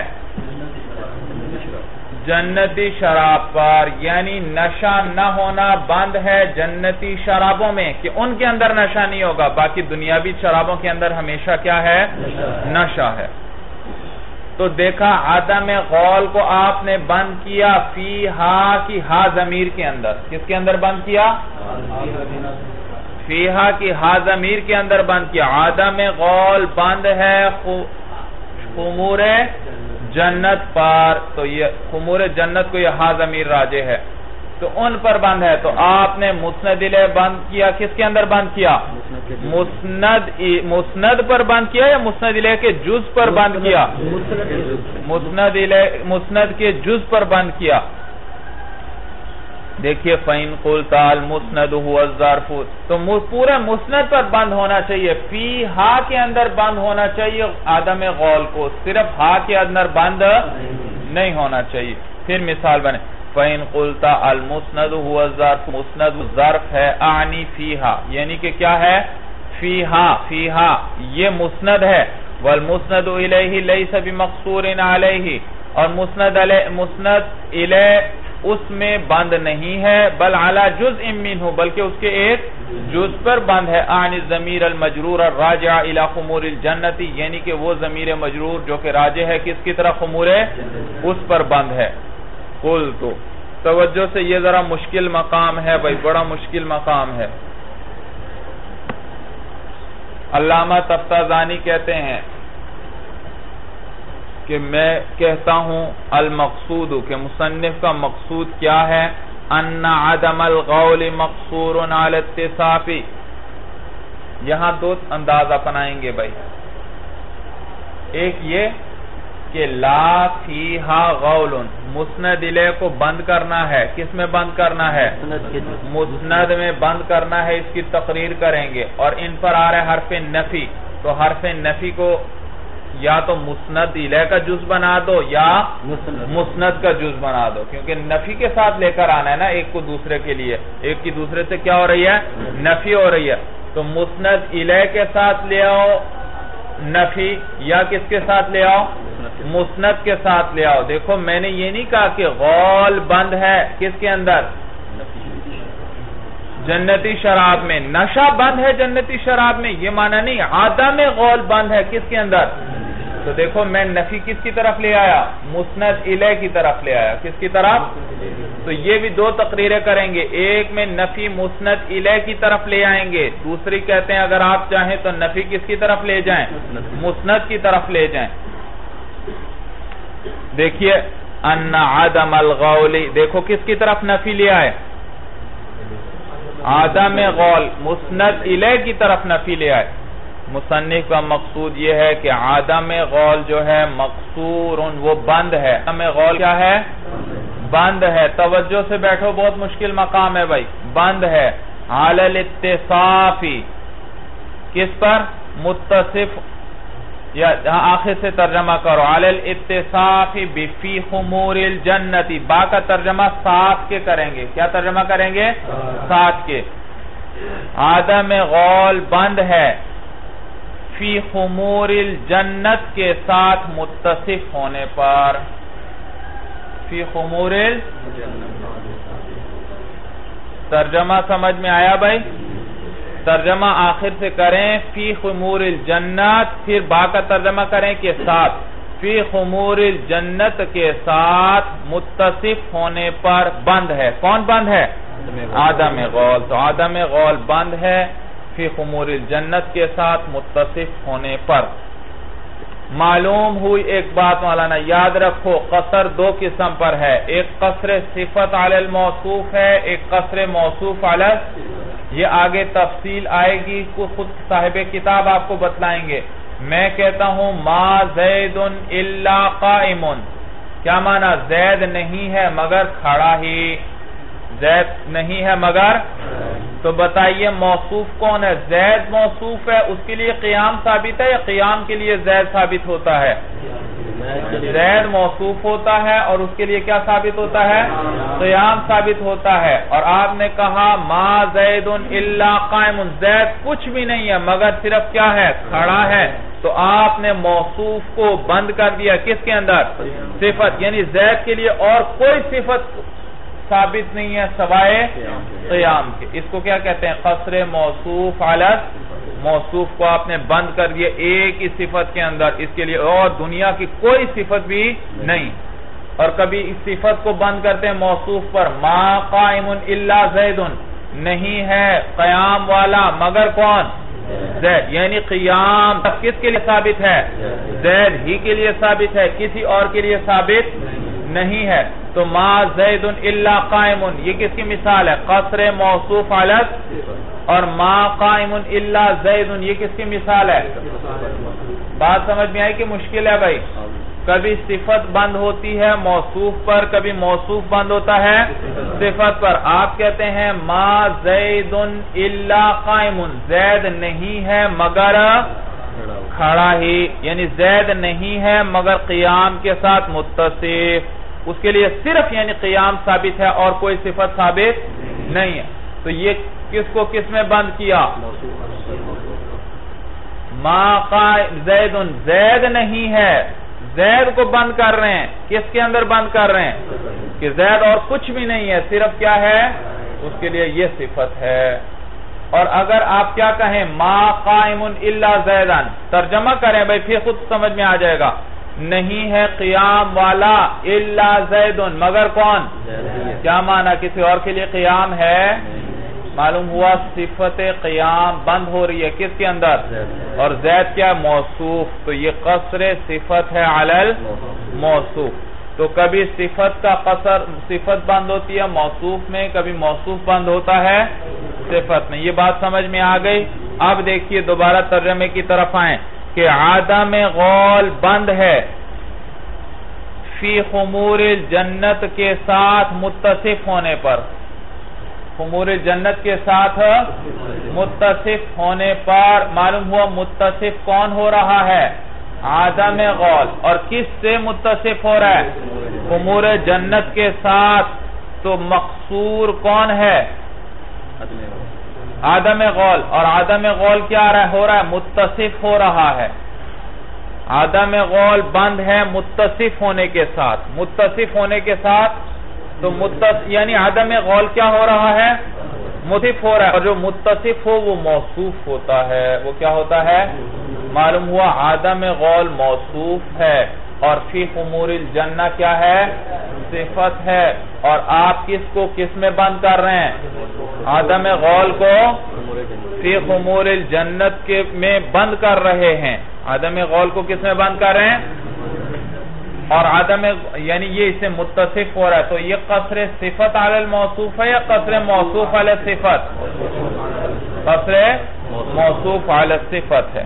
جنتی شراب پر، یعنی نشہ نہ ہونا بند ہے جنتی شرابوں میں، کہ ان کے اندر نشہ نہیں ہوگا، باقی دنیاوی شرابوں کے اندر ہمیشہ کیا ہے؟ نشہ ہے۔ تو دیکھا عدم غول کو آپ نے بند کیا فی ہا کی ہا ضمیر کے اندر. کس کے اندر بند کیا؟ فی ہا کی ہا ضمیر کے اندر بند کیا. عدم غول بند ہے خمور جنت پر، تو یہ خمور جنت کو یہ ہا ضمیر راجع ہے تو ان پر بند ہے. تو آپ نے مسند الیہ بند کیا. کس کے اندر بند کیا؟ مسند مسند پر بند کیا یا مسند الیہ کے جز پر بند کیا؟ مسند الیہ مسند کے جز پر بند کیا. دیکھیے فَإِن قُلْتَ الْمُسْنَدُ هُوَ الظَّرْفُ، تو پورے مسند پر بند ہونا چاہیے. فی ہا کے اندر بند ہونا چاہیے عدم غول کو، صرف ہا کے اندر بند نہیں ہونا چاہیے. پھر مثال بنے فَإِن قُلْتَ الْمُسْنَدُ هُوَ الظَّرْفُ، مسند ظرف ہے اعنی فیہا، یعنی کہ کیا ہے؟ فیہا. فیہا یہ مسند ہے. وَالْمُسْنَدُ إِلَيْهِ لَيْسَ بِمَقْصُورٍ عَلَيْهِ، اور مسند مسند الیہ اس میں بند نہیں ہے، بل علی جزء منہ، بلکہ اس کے ایک جز پر بند ہے. اعنی الضمیر المجرور الراجع الی خمور الجنت، یعنی کہ وہ ضمیر مجرور جو کہ راجع ہے کس کی طرح؟ خمور اس پر بند ہے. قل تو توجہ سے، یہ ذرا مشکل مقام ہے بھائی، بڑا مشکل مقام ہے. علامہ تفتازانی کہتے ہیں کہ میں کہتا ہوں المقصود، کہ مصنف کا مقصود کیا ہے؟ ان عدم الغول مقصور علی اتصاف. یہاں دو انداز اپنائیں گے بھائی. ایک یہ کہ لا فیہا غول، مسند الیہ کو بند کرنا ہے. کس میں بند کرنا ہے؟ مسند میں بند کرنا ہے، اس کی تقریر کریں گے. اور ان پر آ رہا ہے حرف نفی، تو حرف نفی کو یا تو مسند الیہ کا جز بنا دو یا مسند کا جز بنا دو، کیونکہ نفی کے ساتھ لے کر آنا ہے نا ایک کو دوسرے کے لیے. ایک کی دوسرے سے کیا ہو رہی ہے؟ نفی ہو رہی ہے. تو مسند الیہ کے ساتھ لے آؤ نفی، یا کس کے ساتھ لے آؤ؟ مسند کے ساتھ لے آؤ. دیکھو میں نے یہ نہیں کہا کہ غول بند ہے کس کے اندر؟ جنتی شراب میں. نشہ بند ہے جنتی شراب میں، یہ معنی نہیں. عدم غول بند ہے کس کے اندر؟ تو دیکھو میں نفی کس کی طرف لے آیا؟ مسند الیہ کی طرف لے آیا. کس کی طرف؟ تو یہ بھی دو تقریریں کریں گے. ایک میں نفی مسند الیہ کی طرف لے آئیں گے، دوسری کہتے ہیں اگر آپ چاہیں تو نفی کس کی طرف لے جائیں؟ مسند کی طرف لے جائیں. دیکھیے ان عدم الغول، دیکھو کس کی طرف نفی لے آئے؟ عدم غول، مسند الیہ کی طرف نفی لے آئے. مصنف کا مقصود یہ ہے کہ عدم غول جو ہے مقصور، وہ بند ہے. عدم غول کیا ہے؟ بند ہے. توجہ سے بیٹھو، بہت مشکل مقام ہے بھائی. بند ہے علی الاتصاف، کس پر؟ متصف، یا آخر سے ترجمہ کرو علی الاتصاف بفی خمور الجنت. با کا ترجمہ ساتھ کے کریں گے. کیا ترجمہ کریں گے؟ ساتھ کے. عدم غول بند ہے فی خمور الجنت کے ساتھ متصف ہونے پر. فی خمور ترجمہ سمجھ میں آیا بھائی؟ ترجمہ آخر سے کریں فی خمور الجنت، پھر با کا ترجمہ کریں کہ ساتھ. فی خمور الجنت کے ساتھ متصف ہونے پر بند ہے. کون بند ہے؟ عدم غول. تو عدم غول بند ہے فی خمور الجنت کے ساتھ متصف ہونے پر. معلوم ہوئی ایک بات مولانا، یاد رکھو قصر دو قسم پر ہے. ایک قصر صفت علی الموصوف ہے، ایک قصر موصوف علی. یہ آگے تفصیل آئے گی، خود صاحب کتاب آپ کو بتلائیں گے. میں کہتا ہوں ما زید الا قائم، کیا معنی؟ زید نہیں ہے مگر کھڑا ہی. زید نہیں ہے مگر، تو بتائیے موصوف کون ہے؟ زید موصوف ہے، اس کے لیے قیام ثابت ہے یا قیام کے لیے زید ثابت ہوتا ہے؟ زید موصوف ہوتا ہے اور اس کے لیے کیا ثابت ہوتا ہے؟ قیام ثابت ہوتا ہے. اور آپ نے کہا ما زید الا قائم، زید کچھ بھی نہیں ہے مگر صرف کیا ہے؟ کھڑا ہے. تو آپ نے موصوف کو بند کر دیا کس کے اندر؟ صفت. یعنی زید کے لیے اور کوئی صفت ثابت نہیں ہے سوائے قیام کے. اس کو کیا کہتے ہیں؟ قصر موصوف علی موصوف کو آپ نے بند کر دیا ایک ہی صفت کے اندر، اس کے لیے اور دنیا کی کوئی صفت بھی نہیں. اور کبھی اس صفت کو بند کرتے ہیں موصوف پر، ما قائم الا زید، نہیں ہے قیام والا مگر کون؟ زید. یعنی قیام کس کے لیے ثابت ہے؟ زید ہی کے لیے ثابت ہے، کسی اور کے لیے ثابت نہیں ہے. تو ما زید الا قائم، یہ کس کی مثال ہے؟ قصر موصوف علت. اور ما قائم الا زید، یہ کس کی مثال ہے؟ بات سمجھ میں آئی کہ مشکل ہے بھائی؟ کبھی صفت بند ہوتی ہے موصوف پر، کبھی موصوف بند ہوتا ہے صفت پر. آپ کہتے ہیں ما زید الا قائم، زید نہیں ہے مگر کھڑا ہی، یعنی زید نہیں ہے مگر قیام کے ساتھ متصف. اس کے لیے صرف یعنی قیام ثابت ہے اور کوئی صفت ثابت نہیں ہے. تو یہ کس کو کس میں بند کیا؟ ما قائم زید، زید نہیں ہے، زید کو بند کر رہے ہیں. کس کے اندر بند کر رہے ہیں؟ کہ زید اور کچھ بھی نہیں ہے، صرف کیا ہے؟ اس کے لیے یہ صفت ہے. اور اگر آپ کیا کہیں ما قائم الا زیدن، ترجمہ کریں بھائی پھر خود سمجھ میں آ جائے گا. نہیں ہے قیام والا الا زیدن مگر کون؟ کیا معنی؟ کسی اور کے لیے قیام ہے؟ معلوم ہوا صفت قیام بند ہو رہی ہے کس کے اندر؟ اور زید کیا موصوف. تو یہ قصر صفت ہے علی الموصوف. تو کبھی صفت کا قصر صفت بند ہوتی ہے موصوف میں، کبھی موصوف بند ہوتا ہے صفت میں. یہ بات سمجھ میں آ گئی؟ اب دیکھیے دوبارہ ترجمے کی طرف آئیں کہ عدم غول بند ہے فی خمور الجنت کے ساتھ متصف ہونے پر. خمور جنت کے ساتھ متصف ہونے پر معلوم ہوا متصف کون ہو رہا ہے؟ عدم غول. اور کس سے متصف ہو رہا ہے؟ خمور جنت کے ساتھ. تو مقصور کون ہے؟ عدم غول. اور عدم غول کیا ہو رہا ہے؟ متصف ہو رہا ہے. عدم غول بند ہے متصف ہونے کے ساتھ. متصف ہونے کے ساتھ تو متصف یعنی عدم غول کیا ہو رہا ہے؟ متصف ہو رہا ہے. اور جو متصف ہو وہ موصوف ہوتا ہے. وہ کیا ہوتا ہے؟ معلوم ہوا عدم غول موصوف ہے اور فی خمور الجنہ کیا ہے؟ صفت ہے. اور آپ کس کو کس میں بند کر رہے ہیں؟ عدم غول کو فی خمور الجنت کے میں بند کر رہے ہیں. عدم غول کو کس میں بند کر رہے ہیں؟ اور عدم یعنی یہ اسے متصف ہو رہا ہے. تو یہ قصر صفت علی الموصوف ہے یا قصر موصوف علی صفت؟ قصر موصوف علی صفت ہے.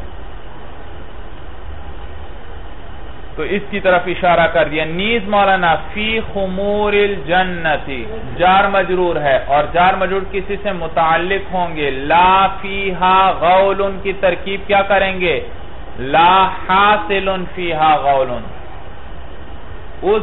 تو اس کی طرف اشارہ کر دیا. نیز مولانا فی خمور الجنتی جار مجرور ہے اور جار مجرور کسی سے متعلق ہوں گے. لا فیہا غول کی ترکیب کیا کریں گے؟ لا حاصل فیہا غول. اس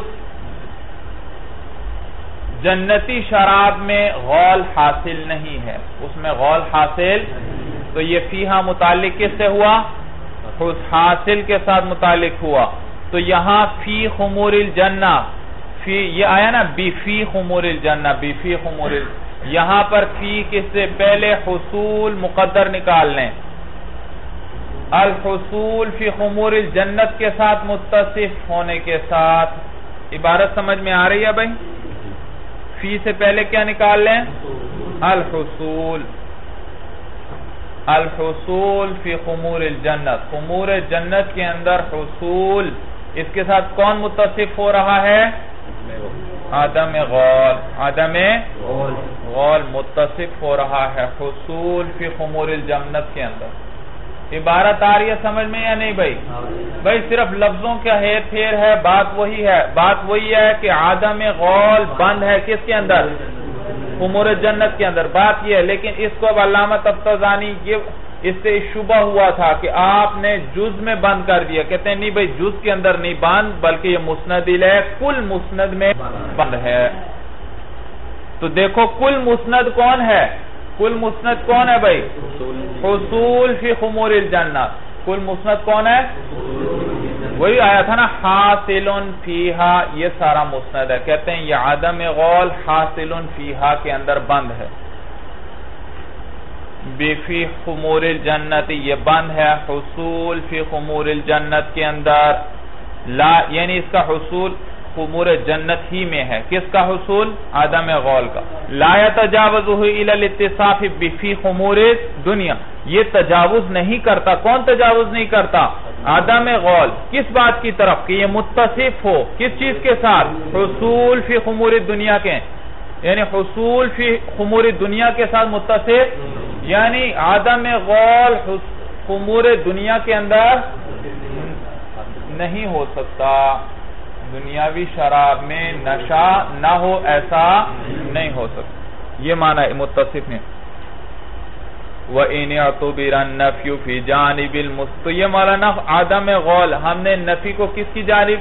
جنتی شراب میں غول حاصل نہیں ہے، اس میں غول حاصل. تو یہ فیہا متعلق کس سے ہوا؟ حاصل کے ساتھ متعلق ہوا. تو یہاں فی خمور الجنہ فی یہ آیا نا بی فی خمور الجنہ بی فی خمور الجنہ. یہاں پر فی کس سے پہلے حصول مقدر نکال لیں. الحصول فی خمور الجنت کے ساتھ متصف ہونے کے ساتھ. عبارت سمجھ میں آ رہی ہے بھائی؟ فی سے پہلے کیا نکال لیں؟ الحصول. الحصول فی خمور الجنت، خمور جنت کے اندر حصول. اس کے ساتھ کون متصف ہو رہا ہے؟ عدم غول. عدم غول متصف ہو رہا ہے حصول فی خمور الجنت کے اندر. عبارت آ رہی ہے سمجھ میں یا نہیں بھائی؟ بھائی صرف لفظوں کا ہیر پھیر ہے، بات وہی ہے. بات وہی ہے کہ عدم غول بند ہے کس کے اندر؟ خمور جنت کے اندر. بات یہ ہے لیکن اس کو اب علامہ طبطبانی یہ اس سے شبہ ہوا تھا کہ آپ نے جز میں بند کر دیا. کہتے ہیں نہیں بھائی جز کے اندر نہیں بند بلکہ یہ مسند ہے، کل مسند میں بند ہے. تو دیکھو کل مسند کون ہے؟ کل مسند کون ہے بھائی؟ حصول فی خمور الجنہ. کل مسند کون ہے؟ وہی آیا تھا نا حاصل فیہا، یہ سارا مسند ہے. کہتے ہیں یہ عدم غول حاصل فیہا کے اندر بند ہے. بفی خمور الجنت، یہ بند ہے حصول فی خمور الجنت کے اندر، لا یعنی اس کا حصول خمور جنت ہی میں ہے. کس کا حصول؟ عدم غول کا. لا یتجاوزہ الی الاتصاف بفی خمور دنیا، یہ تجاوز نہیں کرتا. کون تجاوز نہیں کرتا؟ عدم غول. کس بات کی طرف؟ کہ یہ متصف ہو کس چیز کے ساتھ؟ حصول فی خمور دنیا کے، یعنی حصول فی خمور دنیا کے ساتھ متصف، یعنی عدم غول خمور دنیا کے اندر نہیں ہو سکتا. دنیاوی شراب میں نشہ نہ ہو، ایسا نہیں ہو سکتا. یہ معنی متصف نے. وَإِنِ اعْتُبِرَ النَّفْيُ فِي جَانِبِ الْمُسْتَ، تو یہ مولانا عدم غول ہم نے نفی کو کس کی جانب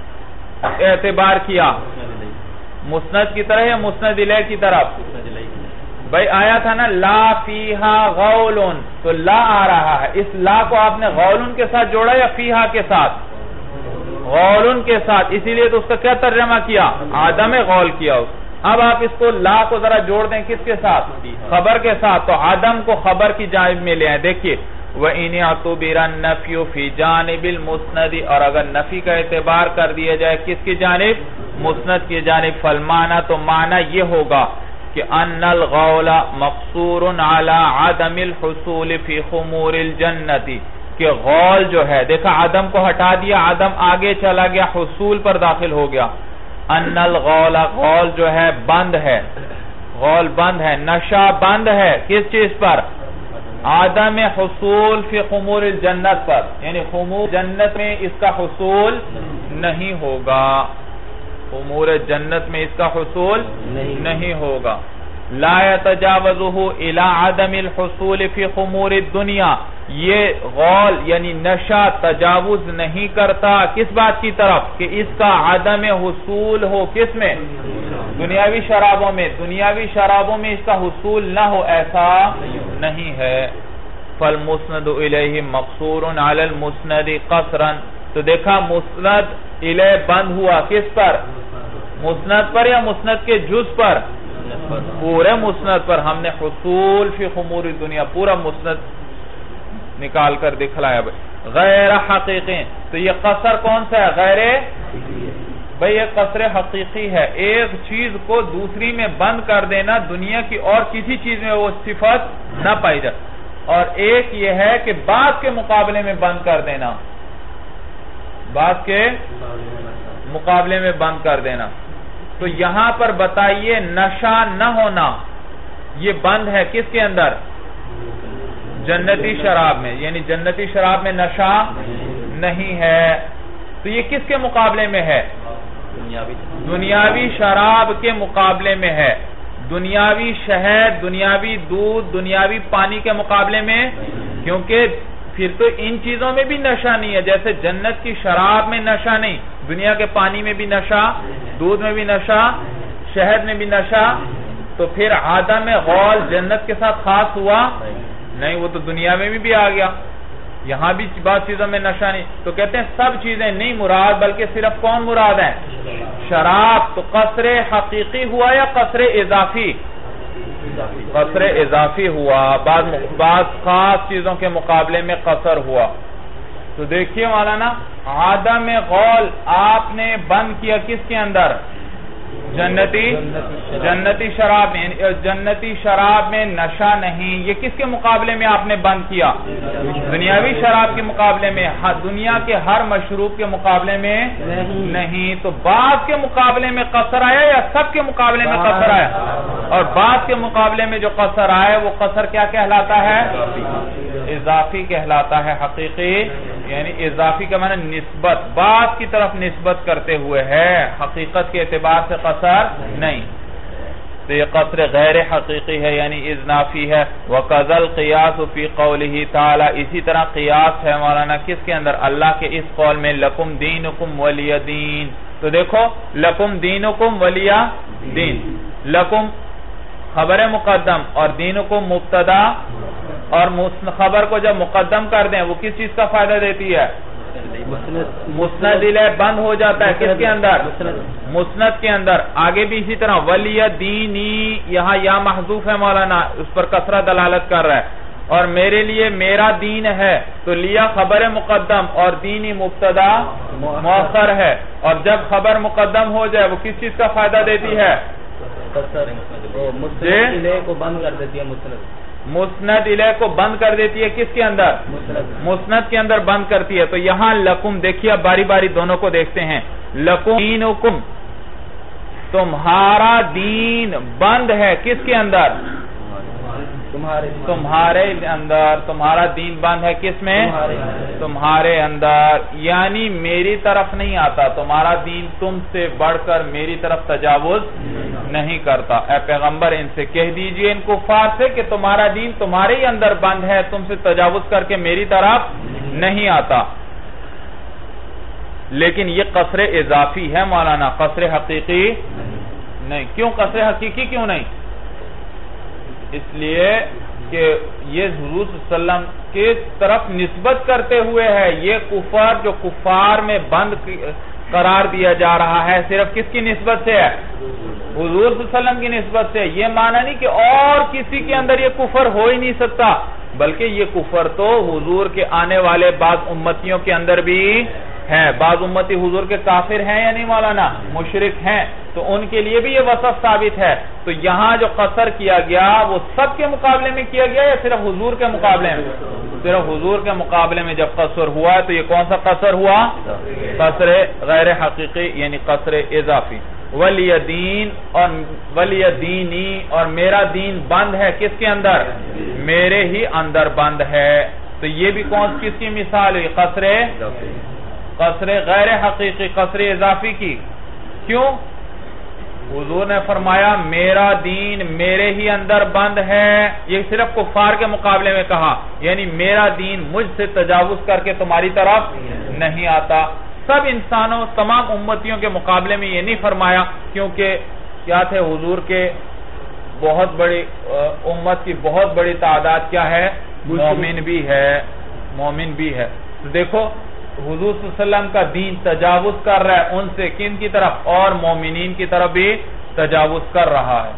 اعتبار کیا؟ مسند کی طرح یا مسند الیہ کی طرف؟ بھئی آیا تھا نا لا فیہا غولن، تو لا آ رہا ہے. اس لا کو آپ نے غولن کے ساتھ جوڑا یا فیہا کے ساتھ؟ غولن کے ساتھ. اسی لیے تو اس کا کیا ترجمہ کیا؟ عدم غول کیا. اب آپ اس کو لا کو ذرا جوڑ دیں کس کے ساتھ؟ خبر کے ساتھ. تو عدم کو خبر کی جانب میں لے آئیں. دیکھیے وَإِنِ اعْتُبِرَ النَّفْيُ فِي جَانِبِ الْمُسْنَدِ، اور اگر نفی کا اعتبار کر دیا جائے کس کی جانب؟ مسند کی جانب. فالمعنی، تو معنی یہ ہوگا کہ ان الغول مقصور علی عدم الحصول فی خمور الجنت، کہ غول جو ہے، دیکھا عدم کو ہٹا دیا، عدم آگے چلا گیا، حصول پر داخل ہو گیا. ان الغول، غول جو ہے بند ہے، غول بند ہے، نشہ بند ہے کس چیز پر؟ عدم حصول فی خمور الجنت پر، یعنی خمور جنت میں اس کا حصول نہیں ہوگا. خمور جنت میں اس کا حصول نہیں ہوگا. لا يتجاوزه الى عدم الحصول فی خمور الدنیا، یہ غول یعنی نشہ تجاوز نہیں کرتا کس بات کی طرف؟ کہ اس کا عدم حصول ہو کس میں؟ دنیاوی شرابوں میں. دنیاوی شرابوں میں اس کا حصول نہ ہو، ایسا نہیں ہے. فالمسند الیہ مقصور علی المسند قصرا، تو دیکھا مسند الیہ بند ہوا کس پر؟ مسند پر یا مسند کے جز پر؟ پورے مسند پر. ہم نے حصول فی خمور دنیا پورا مسند نکال کر دکھلایا. غیر حقیقی، تو یہ قصر کون سا ہے؟ غیر، بھئی یہ قصر حقیقی ہے. ایک چیز کو دوسری میں بند کر دینا، دنیا کی اور کسی چیز میں وہ صفت نہ پائی جائے. اور ایک یہ ہے کہ بعض کے مقابلے میں بند کر دینا، بعض کے مقابلے میں بند کر دینا. تو یہاں پر بتائیے نشہ نہ ہونا یہ بند ہے کس کے اندر؟ جنتی شراب میں، یعنی جنتی شراب میں نشہ نہیں ہے. تو یہ کس کے مقابلے میں ہے؟ دنیاوی شراب کے مقابلے میں ہے. دنیاوی شہد، دنیاوی دودھ، دنیاوی پانی کے مقابلے میں، کیونکہ پھر تو ان چیزوں میں بھی نشہ نہیں ہے. جیسے جنت کی شراب میں نشہ نہیں، دنیا کے پانی میں بھی نشہ، دودھ میں بھی نشہ، شہد میں بھی نشہ. تو پھر عدم غول جنت کے ساتھ خاص ہوا نہیں، وہ تو دنیا میں بھی آ گیا. یہاں بھی بعض چیزوں میں نشہ نہیں. تو کہتے ہیں سب چیزیں نہیں مراد، بلکہ صرف کون مراد ہے؟ شراب. تو قصر حقیقی ہوا یا قصر اضافی؟ قصر اضافی ہوا. بعض بعض خاص چیزوں کے مقابلے میں قصر ہوا. تو دیکھیے مولانا، عدم غول آپ نے بند کیا کس کے اندر؟ جنتی جنتی شراب میں. جنتی شراب میں نشہ نہیں، یہ کس کے مقابلے میں آپ نے بند کیا؟ دنیاوی شراب کے مقابلے میں. دنیا کے ہر مشروب کے مقابلے میں نہیں. تو بعض کے مقابلے میں قصر آیا یا سب کے مقابلے میں قصر آیا؟ اور بعض کے مقابلے میں جو قصر آیا وہ قصر کیا کہلاتا ہے؟ اضافی کہلاتا ہے. حقیقی یعنی اضافی کا معنی نسبت، بعض کی طرف نسبت کرتے ہوئے ہے، حقیقت کے اعتبار سے قصر نہیں. تو یہ قصر غیر حقیقی ہے یعنی اضافی ہے. وَقَذَا الْقِيَاسُ فِي قَوْلِهِ تَعَالَى، اسی طرح قیاس ہے مولانا کس کے اندر؟ اللہ کے اس قول میں لَكُمْ دِينُكُمْ وَلِيَ دِين. تو دیکھو لَكُمْ دِينُكُمْ وَلِيَ دِين، لَكُمْ خبر مقدم اور دینکم مبتدا، اور خبر کو جب مقدم کر دیں وہ کس چیز کا فائدہ دیتی ہے؟ مسند الیہ بند ہو جاتا ہے کس کے اندر؟ مسند کے اندر. آگے بھی اسی طرح ولی دینی، یہاں یا محذوف ہے مولانا، اس پر کسرہ دلالت کر رہا ہے. اور میرے لیے میرا دین ہے تو لیا خبر مقدم اور دینی مبتدا مؤخر ہے. اور جب خبر مقدم ہو جائے وہ کس چیز کا فائدہ دیتی ہے؟ مسند الیہ کو بند کر دیتی ہے. مسند مسند الیہ کو بند کر دیتی ہے کس کے اندر؟ مسند کے اندر بند کرتی ہے. تو یہاں لکم دیکھیے باری باری دونوں کو دیکھتے ہیں. لکم دینکم تمہارا دین بند ہے کس کے اندر؟ تمہارے اندر. تمہارا دین بند ہے کس میں؟ تمہارے اندر. یعنی میری طرف نہیں آتا. تمہارا دین تم سے بڑھ کر میری طرف تجاوز نہیں کرتا. اے پیغمبر ان سے کہہ دیجئے ان کفار سے کہ تمہارا دین تمہارے ہی اندر بند ہے, تم سے تجاوز کر کے میری طرف نہیں آتا. لیکن یہ قصر اضافی ہے مولانا, قصر حقیقی نہیں. کیوں قصر حقیقی کیوں نہیں؟ اس لیے کہ یہ حضور صلی اللہ علیہ وسلم کی طرف نسبت کرتے ہوئے ہے. یہ کفار جو کفار میں بند قرار دیا جا رہا ہے صرف کس کی نسبت سے ہے؟ حضور صلی اللہ علیہ وسلم کی نسبت سے. یہ معنی نہیں کہ اور کسی کے اندر یہ کفر ہو ہی نہیں سکتا, بلکہ یہ کفر تو حضور کے آنے والے بعض امتیوں کے اندر بھی ہے. بعض امتی حضور کے کافر ہیں یا نہیں مولانا؟ مشرک ہیں. تو ان کے لیے بھی یہ وصف ثابت ہے. تو یہاں جو قصر کیا گیا وہ سب کے مقابلے میں کیا گیا یا صرف حضور کے مقابلے میں؟ صرف حضور کے مقابلے میں جب قصر ہوا ہے تو یہ کون سا قصر ہوا؟ قصر غیر حقیقی یعنی قصر اضافی. ولی دین اور ولی دینی اور میرا دین بند ہے کس کے اندر؟ میرے ہی اندر بند ہے. تو یہ بھی کون کس کی مثال ہے؟ قصر قصر غیر حقیقی, قصر اضافی کی. کیوں؟ حضور نے فرمایا میرا دین میرے ہی اندر بند ہے. یہ صرف کفار کے مقابلے میں کہا, یعنی میرا دین مجھ سے تجاوز کر کے تمہاری طرف نہیں آتا. سب انسانوں تمام امتیوں کے مقابلے میں یہ نہیں فرمایا, کیونکہ کیا تھے حضور کے بہت بڑی امت کی بہت بڑی تعداد کیا ہے؟ مومن بھی ہے, مومن بھی ہے. تو دیکھو حضور صلی اللہ علیہ وسلم کا دین تجاوز کر رہا ہے ان سے کن کی طرف؟ اور مومنین کی طرف بھی تجاوز کر رہا ہے.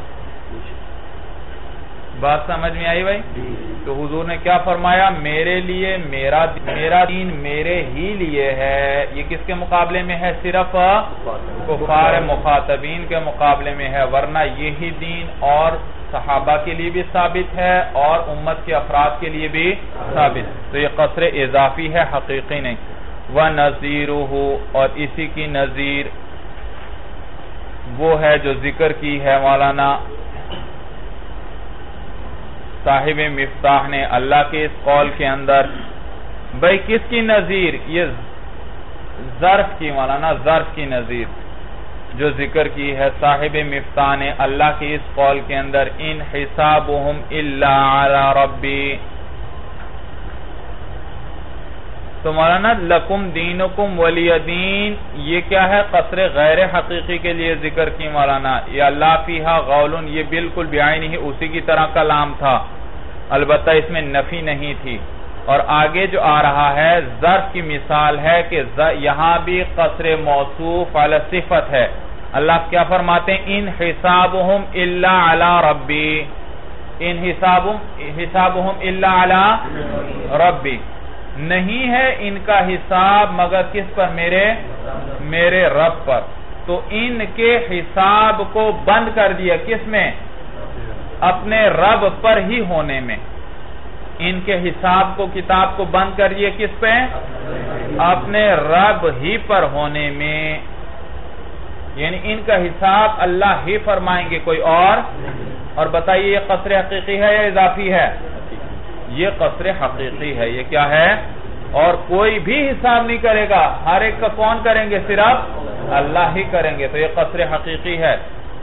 بات سمجھ میں آئی بھائی؟ تو حضور نے کیا فرمایا؟ میرے لیے میرا میرا دین میرے ہی لیے ہے. یہ کس کے مقابلے میں ہے؟ صرف کفار مخاطبین کے مقابلے میں ہے, ورنہ یہی دین اور صحابہ کے لیے بھی ثابت ہے اور امت کے افراد کے لیے بھی ثابت. تو یہ قصر اضافی ہے, حقیقی نہیں. وَنَذِيرُهُ اور اسی کی نظیر وہ ہے جو ذکر کی ہے مولانا صاحب مفتاح نے اللہ کے اس قول کے اندر. بھئی کس کی نظیر؟ یہ ظرف کی مولانا, ظرف کی نظیر جو ذکر کی ہے صاحب مفتاح نے اللہ کے اس قول کے اندر. ان حسابهم الا علی ربی. تو مولانا لکم دینکم ولی دین یہ کیا ہے؟ قصر غیر حقیقی کے لیے ذکر کی مولانا. یا لا فیہا غولن یہ بالکل بعینہ ہی اسی کی طرح کلام تھا, البتہ اس میں نفی نہیں تھی. اور آگے جو آ رہا ہے ظرف کی مثال ہے کہ یہاں بھی قصر موصوف علی صفت ہے. اللہ کیا فرماتے ہیں؟ ان حسابهم الا علی ربی. ان حسابهم الا علی ربی, نہیں ہے ان کا حساب مگر کس پر؟ میرے میرے رب پر. تو ان کے حساب کو بند کر دیا کس میں؟ اپنے رب پر ہی ہونے میں. ان کے حساب کو کتاب کو بند کر دیا کس پہ؟ اپنے رب ہی پر ہونے میں. یعنی ان کا حساب اللہ ہی فرمائیں گے, کوئی اور. اور بتائیے یہ قصر حقیقی ہے یا اضافی ہے؟ یہ قصر حقیقی ہے. یہ کیا ہے؟ اور کوئی بھی حساب نہیں کرے گا, ہر ایک کا کون کریں گے؟ صرف اللہ ہی کریں گے. تو یہ قصر حقیقی ہے.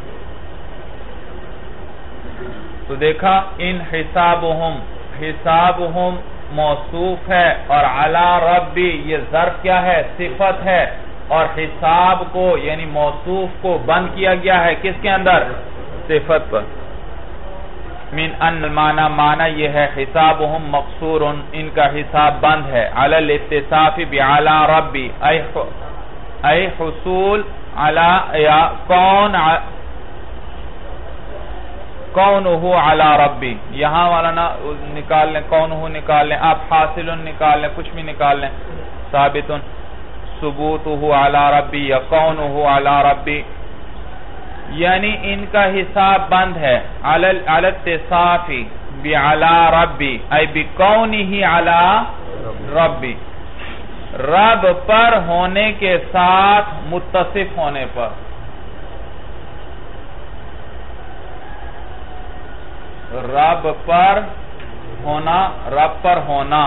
تو دیکھا ان حسابهم, حسابهم موصوف ہے اور علی ربی یہ ظرف کیا ہے؟ صفت ہے. اور حساب کو یعنی موصوف کو بند کیا گیا ہے کس کے اندر؟ صفت پر. من ان المعنی معنی یہ ہے حسابهم مقصور ان کا حساب بند ہے علی الاتصاف بعلی ربی ای حصول علی یا کون کونہ علی ربی، یہاں والا نہ نکال لیں، کونہ نکال لیں، آپ حاصل نکال لیں، کچھ بھی نکال لیں، ثابت ثبوتہ علی ربی یا کونہ علی ربی، یعنی ان کا حساب بند ہے علی الاتصاف بعلی ربی ای بکونہ علی ربی، رب پر ہونے کے ساتھ متصف ہونے پر، رب پر ہونا، رب پر ہونا،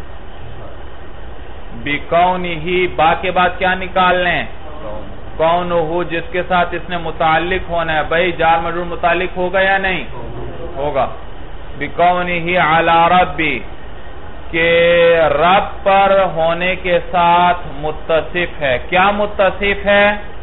بکونہ، با کے بعد کیا نکال لیں، کونہ، جس کے ساتھ اس نے متعلق ہونا ہے، بھئی جار مجرور متعلق ہوگا یا نہیں ہوگا، بکونہ علی ربی، کہ رب پر ہونے کے ساتھ متصف ہے، کیا متصف ہے،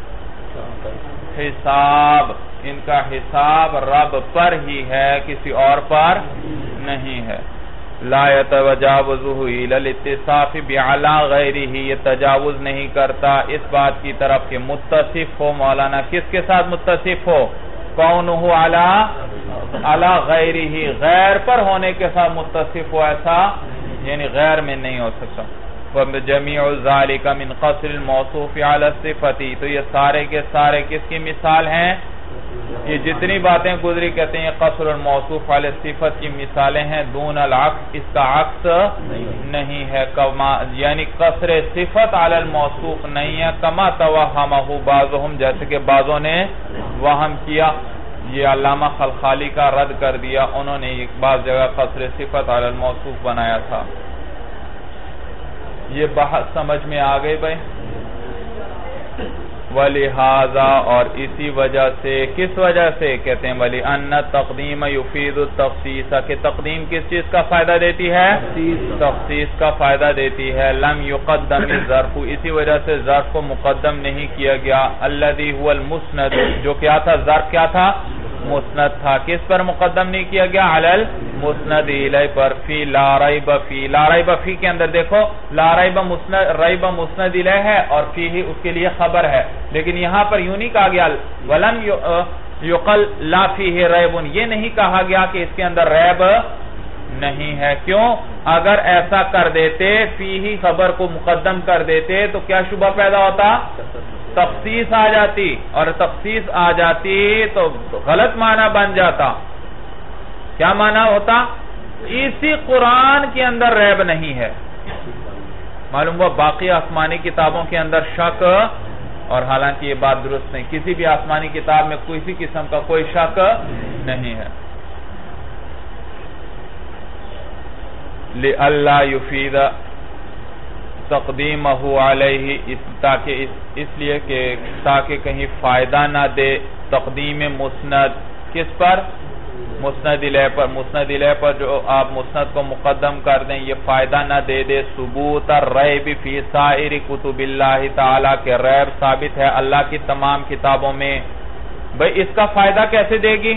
حساب، ان کا حساب رب پر ہی ہے، کسی اور پر نہیں ہے، لا يتجاوزه الى الاتصاف بعلی غیرہ، یہ تجاوز نہیں کرتا اس بات کی طرف کہ متصف ہو مولانا، کس کے ساتھ متصف ہو، کونہ علی علی غیرہ، غیر پر ہونے کے ساتھ متصف ہو، ایسا یعنی غیر میں نہیں ہو سکتا، وَجَمِيعُ ذَلِكَ مِنْ قَصْرِ الْمَوْصُوفِ عَلَى الصِّفَةِ، تو یہ سارے کے سارے کس کی مثال ہیں، یہ جتنی باتیں گزری کہتے ہیں یہ قصر الموصوف علی الصفت کی مثالیں ہیں، دون العکس، اس کا عکس نہیں ہے، یعنی قصر صفت علی الموصوف نہیں ہے، کما توہمہ بعضهم، جیسے کہ بعضوں نے وہم کیا، یہ علامہ خلخالی کا رد کر دیا، انہوں نے ایک بعض جگہ قصر صفت علی الموصوف بنایا تھا۔ یہ بحث سمجھ میں آ گئی بھائی، وَلِهَذَا، اور اسی وجہ سے، کس وجہ سے کہتے ہیں وَلِأَنَّ التَّقْدِيمَ يُفِيدُ التَّخْصِيصَ، کہ تقدیم کس چیز کا فائدہ دیتی ہے، تخصیص کا فائدہ دیتی ہے، لم يقدم الظرف، اسی وجہ سے ظرف کو مقدم نہیں کیا گیا، الذي هو المسند، جو کیا تھا، ظرف کیا تھا، مسند تھا، کس پر مقدم نہیں کیا گیا، علی المسند الیہ پر، فی لا ریب فی، لا ریب فی کے اندر دیکھو، لا ریب مسند، ریب مسند الیہ ہے اور فی ہی اس کے لیے خبر ہے، لیکن یہاں پر یوں نہیں کہا گیا ولم یقل لا فیہ ریب، یہ نہیں کہا گیا کہ اس کے اندر ریب نہیں ہے، کیوں، اگر ایسا کر دیتے، فی ہی خبر کو مقدم کر دیتے تو کیا شبہ پیدا ہوتا، تخصیص آ جاتی، اور تخصیص آ جاتی تو غلط معنی بن جاتا، کیا معنی ہوتا، اسی قرآن کے اندر ریب نہیں ہے، معلوم ہوا باقی آسمانی کتابوں کے اندر شک، اور حالانکہ یہ بات درست نہیں، کسی بھی آسمانی کتاب میں کسی قسم کا کوئی شک نہیں ہے، لِأَلَّا يُفِيدَ تقدیمہ علیہ، اس تاکہ اس, اس لیے کہ تاکہ کہیں فائدہ نہ دے تقدیم مسند، کس پر، مسند الیہ پر، مسند الیہ پر جو آپ مسند کو مقدم کر دیں یہ فائدہ نہ دے دے، ثبوت الریب فی سائر کتب اللہ تعالیٰ، کہ ریب ثابت ہے اللہ کی تمام کتابوں میں، بھئی اس کا فائدہ کیسے دے گی،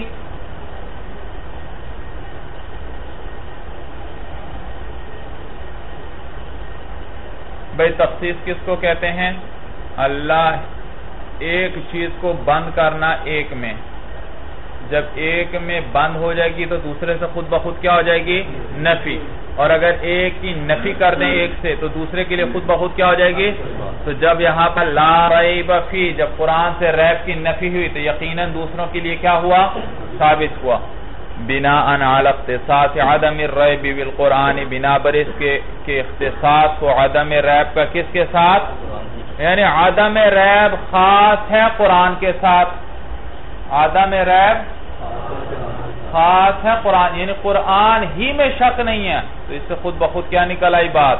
بھئی تخصیص کس کو کہتے ہیں، اللہ ایک چیز کو بند کرنا ایک میں، جب ایک میں بند ہو جائے گی تو دوسرے سے خود بخود کیا ہو جائے گی، نفی، اور اگر ایک کی نفی کر دیں ایک سے تو دوسرے کے لیے خود بخود کیا ہو جائے گی، تو جب یہاں پر لا ریب فی، جب قرآن سے ریب کی نفی ہوئی تو یقیناً دوسروں کے لیے کیا ہوا، ثابت ہوا، بناء علی اختصاص عدم الریب بالقرآن، بنا بر اس کے اختصاص کو عدم ریب کا کس کے ساتھ، یعنی عدم ریب خاص ہے قرآن کے ساتھ، عدم ریب خاص ہے قرآن، یعنی قرآن ہی میں شک نہیں ہے، تو اس سے خود بخود کیا نکل آئی بات،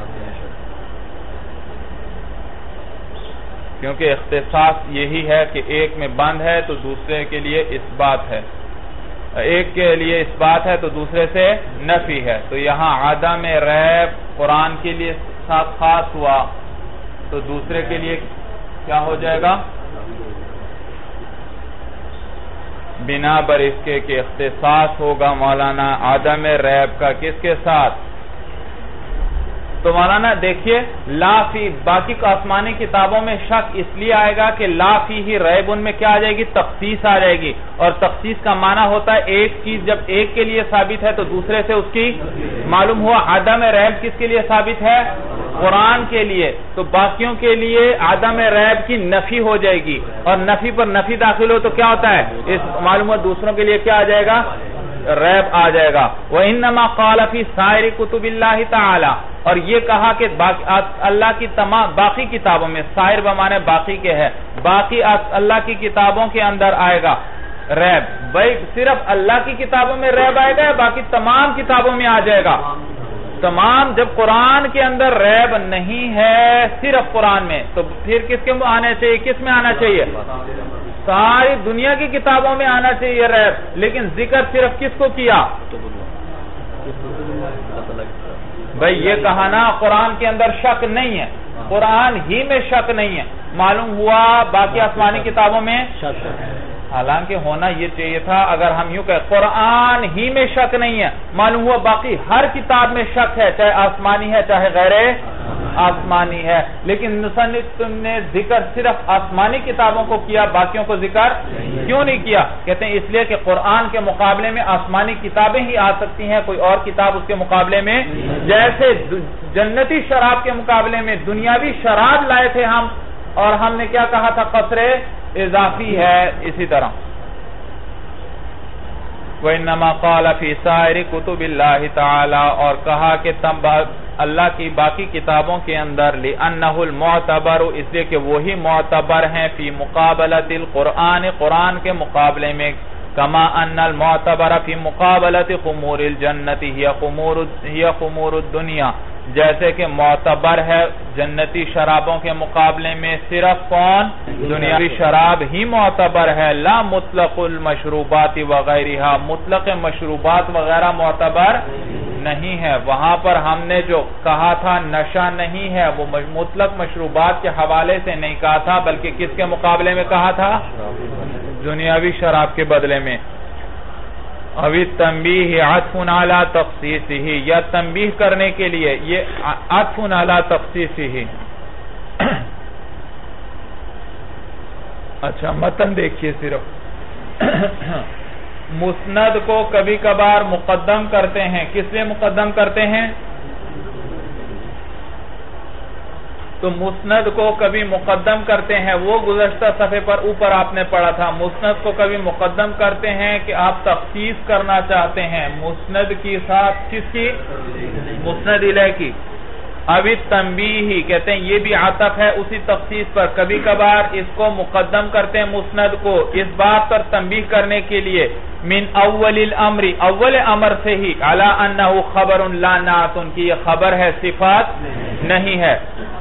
کیونکہ اختصاص یہی ہے کہ ایک میں بند ہے تو دوسرے کے لیے اس بات ہے، ایک کے لیے اس بات ہے تو دوسرے سے نفی ہے، تو یہاں عدم ریب قرآن کے لیے ساتھ خاص ہوا تو دوسرے کے لیے کیا ہو جائے گا، بنا بر اس کے کہ اختصاص ہوگا مولانا عدم ریب کا کس کے ساتھ، تو مولانا دیکھیے لا فی باقی آسمانی کتابوں میں شک اس لیے آئے گا کہ لا فی ہی ریب، ان میں کیا آ جائے گی؟ تخصیص آ جائے گی، اور تخصیص کا معنی ہوتا ہے ایک چیز جب ایک کے لیے ثابت ہے تو دوسرے سے اس کی معلوم ہوا۔ عدم ریب کس کے لیے ثابت ہے؟ قرآن کے لیے، تو باقیوں کے لیے عدم ریب کی نفی ہو جائے گی، اور نفی پر نفی داخل ہو تو کیا ہوتا ہے؟ اس معلوم ہوا دوسروں کے لیے کیا آ جائے گا؟ ریب آ جائے گا۔ وَإِنَّمَا قَالَ فِي سَائِرِ كُتُبِ اللَّهِ تَعَالَى، اور یہ کہا کہ اللہ کی تمام باقی کتابوں میں، سائر بمانے باقی کے ہے، باقی اللہ کی کتابوں کے اندر آئے گا ریب۔ بھائی صرف اللہ کی کتابوں میں ریب آئے گا یا باقی تمام کتابوں میں آ جائے گا؟ تمام۔ جب قرآن کے اندر ریب نہیں ہے صرف قرآن میں، تو پھر کس کے آنا چاہیے؟ کس میں آنا چاہیے؟ ساری دنیا کی کتابوں میں آنا چاہیے ریب، لیکن ذکر صرف کس کو کیا؟ بھائی یہ کہا نا قرآن کے اندر شک نہیں ہے، قرآن ہی میں شک نہیں ہے، معلوم ہوا باقی آسمانی کتابوں میں شک ہے۔ حالانکہ ہونا یہ چاہیے تھا اگر ہم یوں کہیں قرآن ہی میں شک نہیں ہے، معلوم ہوا باقی ہر کتاب میں شک ہے، چاہے آسمانی ہے چاہے غیر آسمانی ہے، لیکن مصنف نے ذکر صرف آسمانی کتابوں کو کیا، باقیوں کو ذکر کیوں نہیں کیا؟ کہتے ہیں اس لیے کہ قرآن کے مقابلے میں آسمانی کتابیں ہی آ سکتی ہیں، کوئی اور کتاب اس کے مقابلے میں، جیسے جنتی شراب کے مقابلے میں دنیاوی شراب لائے تھے ہم، اور ہم نے کیا کہا تھا؟ قصر اضافی ہے، اسی طرح وَإِنَّمَا قَالَ فِي سَائِرِ كُتُبِ اللَّهِ تَعَالَى، اور کہا کہ تم اللہ کی باقی کتابوں کے اندر لِأَنَّهُ الْمُعْتَبَرُ، اس لیے کہ وہی معتبر ہیں فی مقابلت القرآن، قرآن کے مقابلے میں، کما ان المعتبر فی مقابلت خمور الجنت ہی خمور الدنیا، جیسے کہ معتبر ہے جنتی شرابوں کے مقابلے میں صرف کون؟ دنیاوی شراب ہی معتبر ہے، لا مطلق المشروبات وغیرہ، مطلق مشروبات وغیرہ معتبر نہیں ہے۔ وہاں پر ہم نے جو کہا تھا نشہ نہیں ہے، وہ مطلق مشروبات کے حوالے سے نہیں کہا تھا، بلکہ کس کے مقابلے میں کہا تھا؟ دنیاوی شراب کے بدلے میں۔ اوی تنبیہ عطف علی تخصیصہ، یا تنبیہ کرنے کے لیے یہ عطف علی تخصیصہ۔ اچھا متن دیکھیے صرف، مسند کو کبھی کبھار مقدم کرتے ہیں، کس لیے مقدم کرتے ہیں؟ تو مسند کو کبھی مقدم کرتے ہیں، وہ گزشتہ صفحے پر اوپر آپ نے پڑھا تھا، مسند کو کبھی مقدم کرتے ہیں کہ آپ تخصیص کرنا چاہتے ہیں مسند کی ساتھ، کس کی؟ مسند الیہ کی۔ ابھی تنبیہ کہتے ہیں یہ بھی عطف ہے اسی تخصیص پر، کبھی کبھار اس کو مقدم کرتے ہیں مسند کو اس بات پر تنبیہ کرنے کے لیے، من اول الامر، اول امر سے ہی، علی انہ خبر لا نعت، ان کی یہ خبر ہے صفات نہیں ہے۔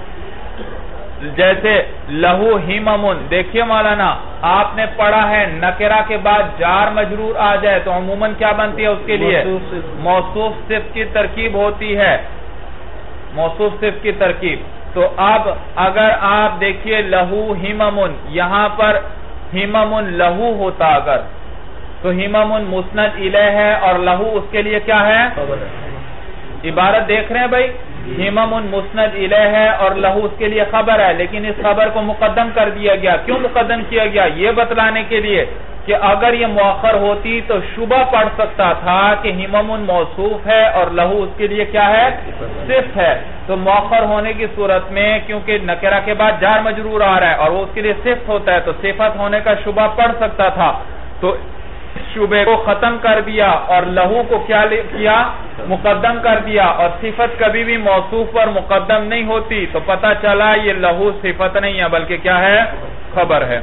جیسے لہو ہممن، دیکھیے مولانا آپ نے پڑھا ہے نکرہ کے بعد جار مجرور آ جائے تو عموماً کیا بنتی ہے اس کے لیے؟ موصوف صفت کی ترکیب ہوتی ہے، موصوف صفت کی ترکیب۔ تو اب اگر آپ دیکھیے لہو ہممن، یہاں پر ہممن لہو ہوتا اگر، تو ہممن مسند الیہ ہے اور لہو اس کے لیے کیا ہے؟ عبارت دیکھ رہے ہیں بھائی، ہممن مسند الیہ ہے اور لہو اس کے لیے خبر ہے، لیکن اس خبر کو مقدم کر دیا گیا، کیوں مقدم کیا گیا؟ یہ بتلانے کے لیے کہ اگر یہ مؤخر ہوتی تو شبہ پڑ سکتا تھا کہ ہممن موصوف ہے اور لہو اس کے لیے کیا ہے؟ صفت ہے، تو مؤخر ہونے کی صورت میں کیونکہ نکرہ کے بعد جار مجرور آ رہا ہے اور وہ اس کے لیے صفت ہوتا ہے تو صفت ہونے کا شبہ پڑ سکتا تھا، تو شبہ کو ختم کر دیا اور لہو کو کیا کیا؟ مقدم کر دیا، اور صفت کبھی بھی موصوف پر مقدم نہیں ہوتی، تو پتہ چلا یہ لہو صفت نہیں ہے بلکہ کیا ہے؟ خبر ہے۔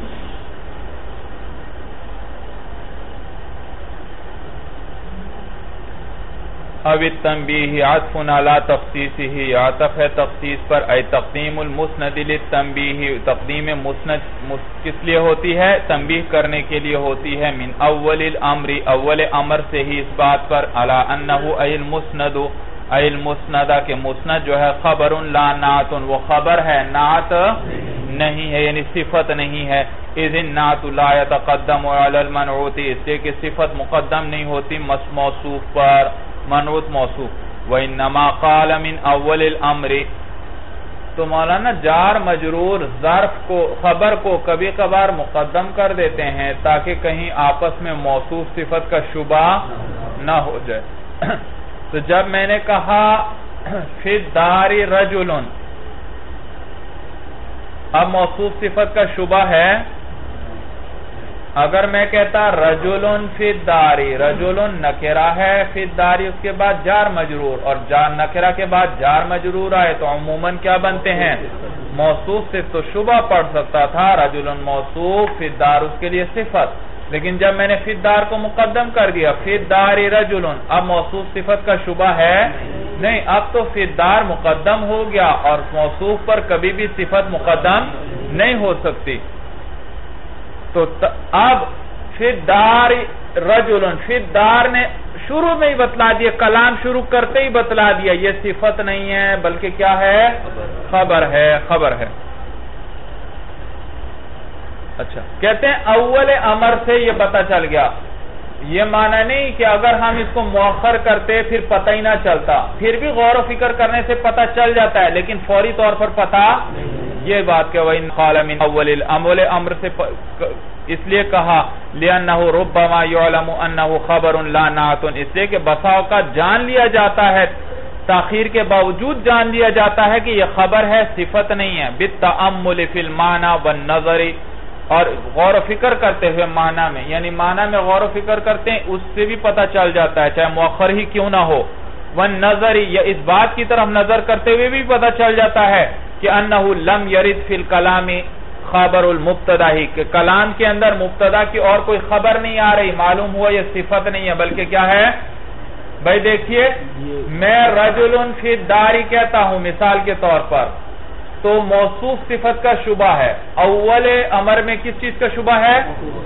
اب التنبیہ عطف علی تخصیصہ، عطف ہے تخصیص پر، ای تقدیم المسند للتنبیہ، تقدیم مسند کس لیے ہوتی ہے؟ تنبیہ کرنے کے لیے ہوتی ہے، من اول الامر، اول امر سے ہی اس بات پر، علی انہ ای المسند، ای المسندہ کہ مسند جو ہے خبر لا نعت، وہ خبر ہے نعت نہیں ہے، یعنی صفت نہیں ہے، اذ النعت لا يتقدم علی المنعوت، اس لیے کہ صفت مقدم نہیں ہوتی موصوف پر، منعوت موصوف۔ وَإِنَّمَا قَالَ مِنْ أَوَّلِ الْأَمْرِ. تو مولانا جار مجرور ظرف کو خبر کو کبھی کبھار مقدم کر دیتے ہیں تاکہ کہیں آپس میں موصوف صفت کا شبہ نہ ہو جائے. تو جب میں نے کہا فی الدار رجل، اب موصوف صفت کا شبہ ہے. اگر میں کہتا رجل فی الدار، رجل نکرہ ہے، فی الدار اس کے بعد جار مجرور، اور جار نکرہ کے بعد جار مجرور آئے تو عموماً کیا بنتے ہیں؟ موصوف سے تو شبہ پڑھ سکتا تھا رجل موصوف، فی الدار اس کے لیے صفت. لیکن جب میں نے فی الدار کو مقدم کر دیا، فی الدار رجل، اب موصوف صفت کا شبہ ہے نہیں، اب تو فی الدار مقدم ہو گیا اور موصوف پر کبھی بھی صفت مقدم نہیں ہو سکتی. تو اب فی الدار رجل، فی الدار نے شروع میں ہی بتلا دیا، کلام شروع کرتے ہی بتلا دیا یہ صفت نہیں ہے بلکہ کیا ہے؟ خبر ہے، خبر ہے. اچھا، کہتے ہیں اول امر سے یہ پتہ چل گیا. یہ معنی نہیں کہ اگر ہم اس کو مؤخر کرتے پھر پتہ ہی نہ چلتا، پھر بھی غور و فکر کرنے سے پتہ چل جاتا ہے لیکن فوری طور پر پتہ. یہ بات کہ وَإِنْ قَالَ مِنْ أَوَّلِ الْأَمْرِ امر سے اس لیے کہا لِأَنَّهُ رُبَّمَا يُعْلَمُ أَنَّهُ خَبَرٌ لَا نَعْتٌ، اس لیے کہ بسا اوقات جان لیا جاتا ہے، تاخیر کے باوجود جان لیا جاتا ہے کہ یہ خبر ہے، صفت نہیں ہے. بِالتَّأَمُّلِ فِي الْمَعْنَى وَالنَّظَرِ، اور غور و فکر کرتے ہوئے معنی میں، یعنی معنی میں غور و فکر کرتے ہیں اس سے بھی پتہ چل جاتا ہے چاہے مؤخر ہی کیوں نہ ہو. وَالنَّظَرِ، یا اس بات کی طرف نظر کرتے ہوئے بھی پتہ چل جاتا ہے کہ انہو لم یرد فی الکلام خبر المبتدا ہی، کہ کلام کے اندر مبتدا کی اور کوئی خبر نہیں آ رہی، معلوم ہوا یہ صفت نہیں ہے بلکہ کیا ہے؟ بھائی دیکھیے میں رجل فی الدار کہتا ہوں مثال کے طور پر، تو موصوف صفت کا شبہ ہے. اول امر میں کس چیز کا شبہ ہے؟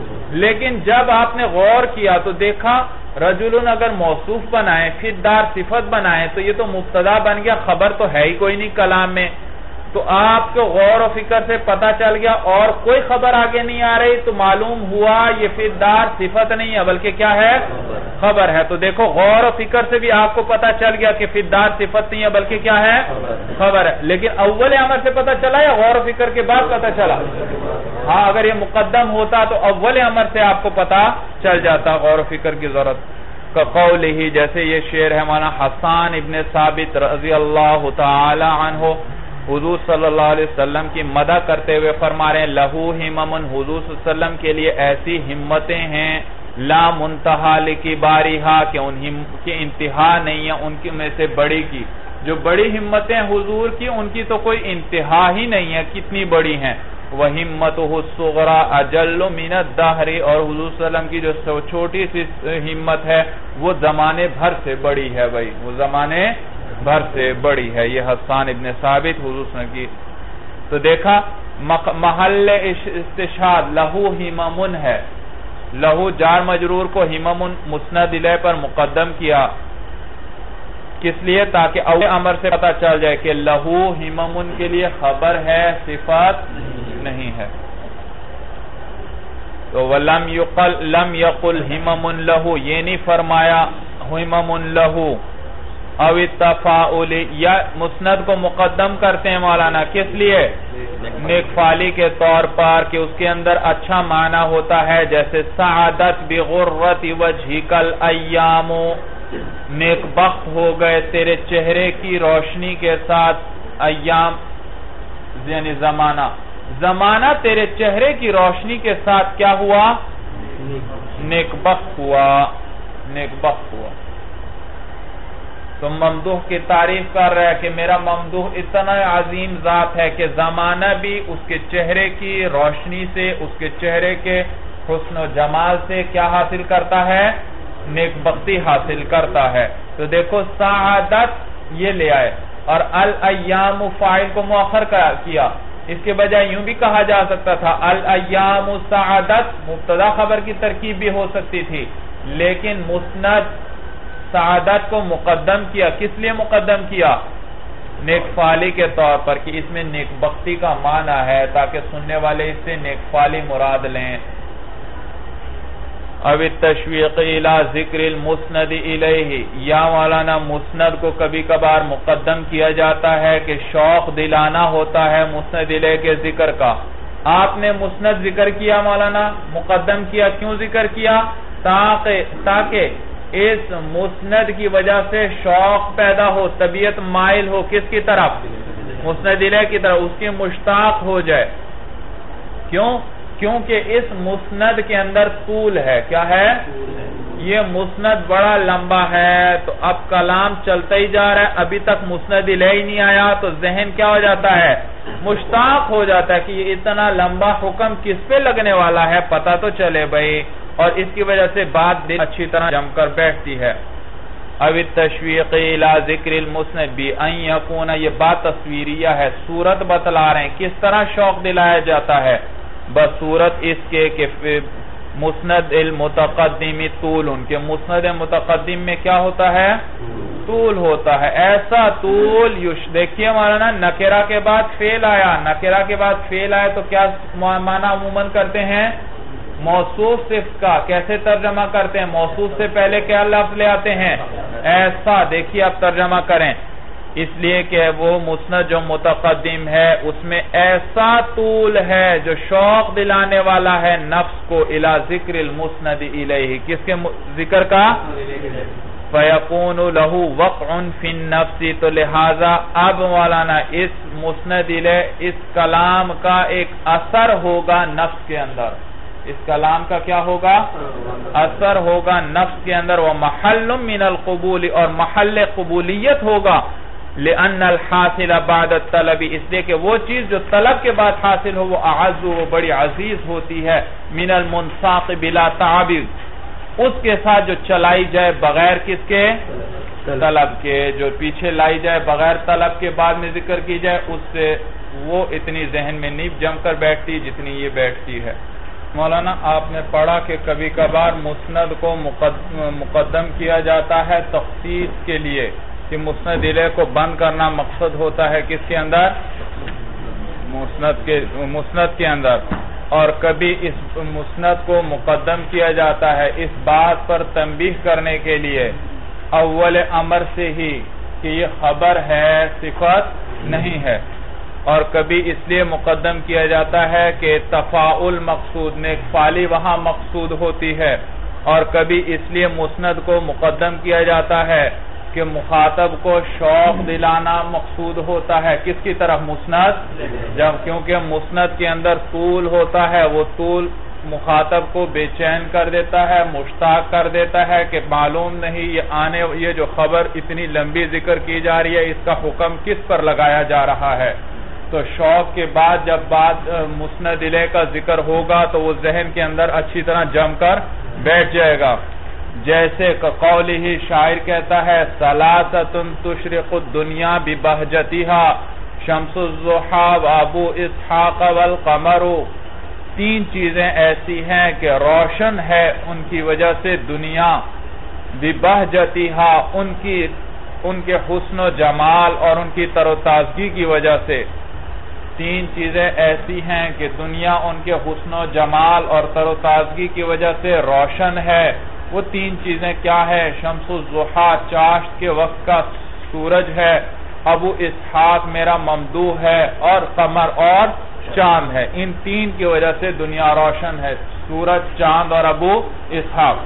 لیکن جب آپ نے غور کیا تو دیکھا رجل اگر موصوف بنائیں فی الدار صفت بنائیں تو یہ تو مبتدا بن گیا، خبر تو ہے ہی کوئی نہیں کلام میں. تو آپ کو غور و فکر سے پتہ چل گیا اور کوئی خبر آگے نہیں آ رہی تو معلوم ہوا یہ فی الدار صفت نہیں ہے بلکہ کیا ہے؟ خبر ہے. تو دیکھو غور و فکر سے بھی آپ کو پتہ چل گیا کہ فی الدار صفت نہیں ہے بلکہ کیا ہے؟ خبر ہے. لیکن اول امر سے پتہ چلا یا غور و فکر کے بعد پتہ چلا؟ ہاں، اگر یہ مقدم ہوتا تو اول امر سے آپ کو پتہ چل جاتا، غور و فکر کی ضرورت. قولہ، جیسے یہ شعر ہے مولانا حسان ابن ثابت رضی اللہ تعالی عنہ حضور صلی اللہ علیہ وسلم کی مدح کرتے ہوئے فرما رہے ہیں لہو ہممن، حضور صلی اللہ علیہ وسلم کے لیے ایسی ہمتیں ہیں لا منتہا لکبارہا، کہ ان کی انتہا نہیں ہے ان کی میں سے بڑی کی. جو بڑی ہمتیں حضور کی ان کی تو کوئی انتہا ہی نہیں ہے، کتنی بڑی ہیں. وَهِمَّتُهُ الصُّغْرَى أَجَلُّ مِنَ الدَّهْرِ، اور حضور صلی اللہ علیہ وسلم کی جو چھوٹی سی ہمت ہے وہ زمانے بھر سے بڑی ہے. بھائی وہ زمانے بھر سے بڑی ہے. یہ حسان ابن ثابت حضور صلی اللہ علیہ وسلم کی. تو دیکھا محل استشہاد لہو ہممن ہے، لہو جار مجرور کو ہممن مسند الیہ پر مقدم کیا، کس لیے؟ تاکہ اول امر سے پتہ چل جائے کہ لہو ہممن کے لیے خبر ہے، صفت نہیں ہے. تو وَلَمْ يُقَلْ لَمْ يَقُلْ ہممن لہو، یہ نہیں فرمایا ہممن لہو. او التفاعل، یا مسند کو مقدم کرتے ہیں مولانا کس لیے؟ نیک فعلی کے طور پر کہ اس کے اندر اچھا معنی ہوتا ہے. جیسے سعادت بغرۃ وجہک الایام، نیک بخت ہو گئے تیرے چہرے کی روشنی کے ساتھ. ایام یعنی زمانہ، زمانہ تیرے چہرے کی روشنی کے ساتھ کیا ہوا؟ نیک بخت ہوا، نیک بخت ہوا. تو ممدوح کی تعریف کر رہا ہے کہ میرا ممدوح اتنا عظیم ذات ہے کہ زمانہ بھی اس کے چہرے کی روشنی سے، اس کے چہرے کے حسن و جمال سے کیا حاصل کرتا ہے؟ نیک بختی حاصل کرتا ہے. تو دیکھو سعادت یہ لے آئے اور الایام فاعل کو مؤخر کیا. اس کے بجائے یوں بھی کہا جا سکتا تھا الایام سعادت، مبتدا خبر کی ترکیب بھی ہو سکتی تھی، لیکن مسند سعادت کو مقدم کیا. کس لیے مقدم کیا؟ نیک فعلی کے طور پر کہ اس میں نیک بختی کا معنی ہے تاکہ سننے والے اس سے نیک فعلی مراد لیں. اب التشویق الى ذکر المسند الیہ، یا مولانا مسند کو کبھی کبھار مقدم کیا جاتا ہے کہ شوق دلانا ہوتا ہے مسند الیہ کے ذکر کا۔ آپ نے مسند ذکر کیا مولانا، مقدم کیا، کیوں ذکر کیا؟ تاکہ تاکہ اس مسند کی وجہ سے شوق پیدا ہو، طبیعت مائل ہو کس کی طرف؟ مسند الیہ کی طرف، اس کی مشتاق ہو جائے۔ کیوں؟ کیونکہ اس مسند کے اندر طول ہے۔ کیا ہے؟ یہ مسند بڑا لمبا ہے، تو اب کلام چلتا ہی جا رہا ہے، ابھی تک مسند الیہ ہی نہیں آیا، تو ذہن کیا ہو جاتا ہے؟ مشتاق ہو جاتا ہے کہ یہ اتنا لمبا حکم کس پہ لگنے والا ہے، پتہ تو چلے بھائی، اور اس کی وجہ سے بات دل اچھی طرح جم کر بیٹھتی ہے۔ اب التشویق الى ذکر المسند بأن یکون، یہ بات تصویریہ ہے، صورت بتلا رہے ہیں کس طرح شوق دلایا جاتا ہے، بصورت اس کے کہ مسند المتقدم طول، ان کے مسند متقدم میں کیا ہوتا ہے؟ طول ہوتا ہے، ایسا طول۔ دیکھیے مولانا، نکرہ کے بعد فعل آیا، نکرہ کے بعد فعل آیا تو کیا معنی عموماً کرتے ہیں؟ موصوف صفت کا۔ کیسے ترجمہ کرتے ہیں؟ موصوف سے پہلے کیا لفظ لے آتے ہیں؟ ایسا۔ دیکھیے اب ترجمہ کریں، اس لیے کہ وہ مسند جو متقدم ہے اس میں ایسا طول ہے جو شوق دلانے والا ہے نفس کو الی ذکر المسند الیہ، کس کے ذکر کا؟ فَيَكُونُ لَهُ وَقْعٌ فِي النَّفْسِ، تو لہذا اب مولانا اس مسند الیہ اس کلام کا ایک اثر ہوگا نفس کے اندر، اس کلام کا کیا ہوگا؟ اثر ہوگا نفس کے اندر، وَمَحَلٌ مِّنَ الْقُبُولِ، اور محل قبولیت ہوگا، لِأَنَّ الْحَاصِلَ بَعْدَ الطَّلَبِ، اس لیے کہ وہ چیز جو طلب کے بعد حاصل ہو وہ اعز، وہ بڑی عزیز ہوتی ہے، مِنَ الْمُنْسَاقِ بِلَا تَعَبِ، اس کے ساتھ جو چلائی جائے بغیر کس کے؟ طلب کے، جو پیچھے لائی جائے بغیر طلب کے بعد میں ذکر کی جائے، اس سے وہ اتنی ذہن میں نہیں جم کر بیٹھتی جتنی یہ بیٹھتی ہے۔ مولانا آپ نے پڑھا کہ کبھی کبھار مسند کو مقدم کیا جاتا ہے تخصیص کے لیے، کہ مسند الیہ کو بند کرنا مقصد ہوتا ہے کس کے اندر؟ مسند کے مسند کے اندر، اور کبھی اس مسند کو مقدم کیا جاتا ہے اس بات پر تنبیہ کرنے کے لیے اول امر سے ہی کہ یہ خبر ہے، صفت نہیں ہے، اور کبھی اس لیے مقدم کیا جاتا ہے کہ تفاعل مقصود، نیک فعلی وہاں مقصود ہوتی ہے، اور کبھی اس لیے مسند کو مقدم کیا جاتا ہے کہ مخاطب کو شوق دلانا مقصود ہوتا ہے، کس کی طرف؟ مسند، جب کیونکہ مسند کے اندر طول ہوتا ہے، وہ طول مخاطب کو بے چین کر دیتا ہے، مشتاق کر دیتا ہے کہ معلوم نہیں یہ آنے یہ جو خبر اتنی لمبی ذکر کی جا رہی ہے اس کا حکم کس پر لگایا جا رہا ہے۔ تو شوق کے بعد جب بات مسند الیہ کا ذکر ہوگا تو وہ ذہن کے اندر اچھی طرح جم کر بیٹھ جائے گا، جیسے قول ہی شاعر کہتا ہے ثلاثۃ تشرق الدنیا ببہجتہا شمس الضحیٰ وابو اسحاق والقمر، تین چیزیں ایسی ہیں کہ روشن ہے ان کی وجہ سے دنیا، ببہجتہا ان کی ان کے حسن و جمال اور ان کی تر و تازگی کی وجہ سے، تین چیزیں ایسی ہیں کہ دنیا ان کے حسن و جمال اور تر و تازگی کی وجہ سے روشن ہے۔ وہ تین چیزیں کیا ہے؟ شمس الضحیٰ چاشت کے وقت کا سورج ہے، ابو اسحاق میرا ممدوح ہے، اور قمر اور چاند ہے۔ ان تین کی وجہ سے دنیا روشن ہے، سورج، چاند اور ابو اسحاق۔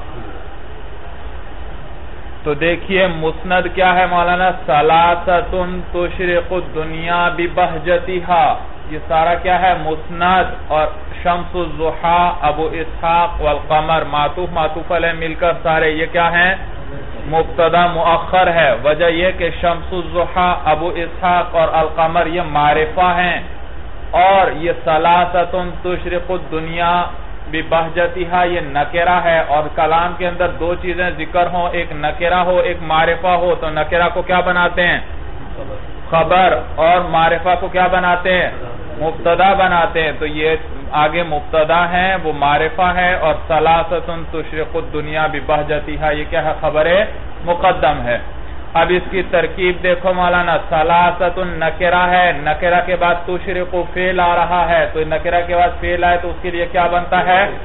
تو دیکھیے مسند کیا ہے مولانا؟ ثلاثۃ تشرق الدنیا ببہجتہا، یہ سارا کیا ہے؟ مسند، اور شمس الضحیٰ، ابو اسحاق والقمر، معطوف معطوف علیہ مل کر سارے یہ کیا ہیں؟ مبتدا مؤخر ہے۔ وجہ یہ کہ شمس الضحیٰ، ابو اسحاق اور القمر یہ معرفہ ہیں، اور یہ ثلاثۃ تشرق الدنیا ببہجتہا یہ نکرہ ہے، اور کلام کے اندر دو چیزیں ذکر ہوں، ایک نکرہ ہو ایک معرفہ ہو، تو نکرہ کو کیا بناتے ہیں؟ خبر، اور معرفہ کو کیا بناتے ہیں؟ مبتدا بناتے ہیں۔ تو یہ آگے مبتدا ہیں، وہ معرفہ ہے، اور ثلاثۃ تشرق الدنیا ببہجتہا یہ کیا ہے؟ خبر مقدم ہے۔ اب اس کی ترکیب دیکھو مولانا، ثلاثۃ نکرہ ہے، نکرہ کے بعد تشرق فعل آ رہا ہے، تو نکرہ کے بعد فعل آئے تو اس کے لیے کیا بنتا ہے؟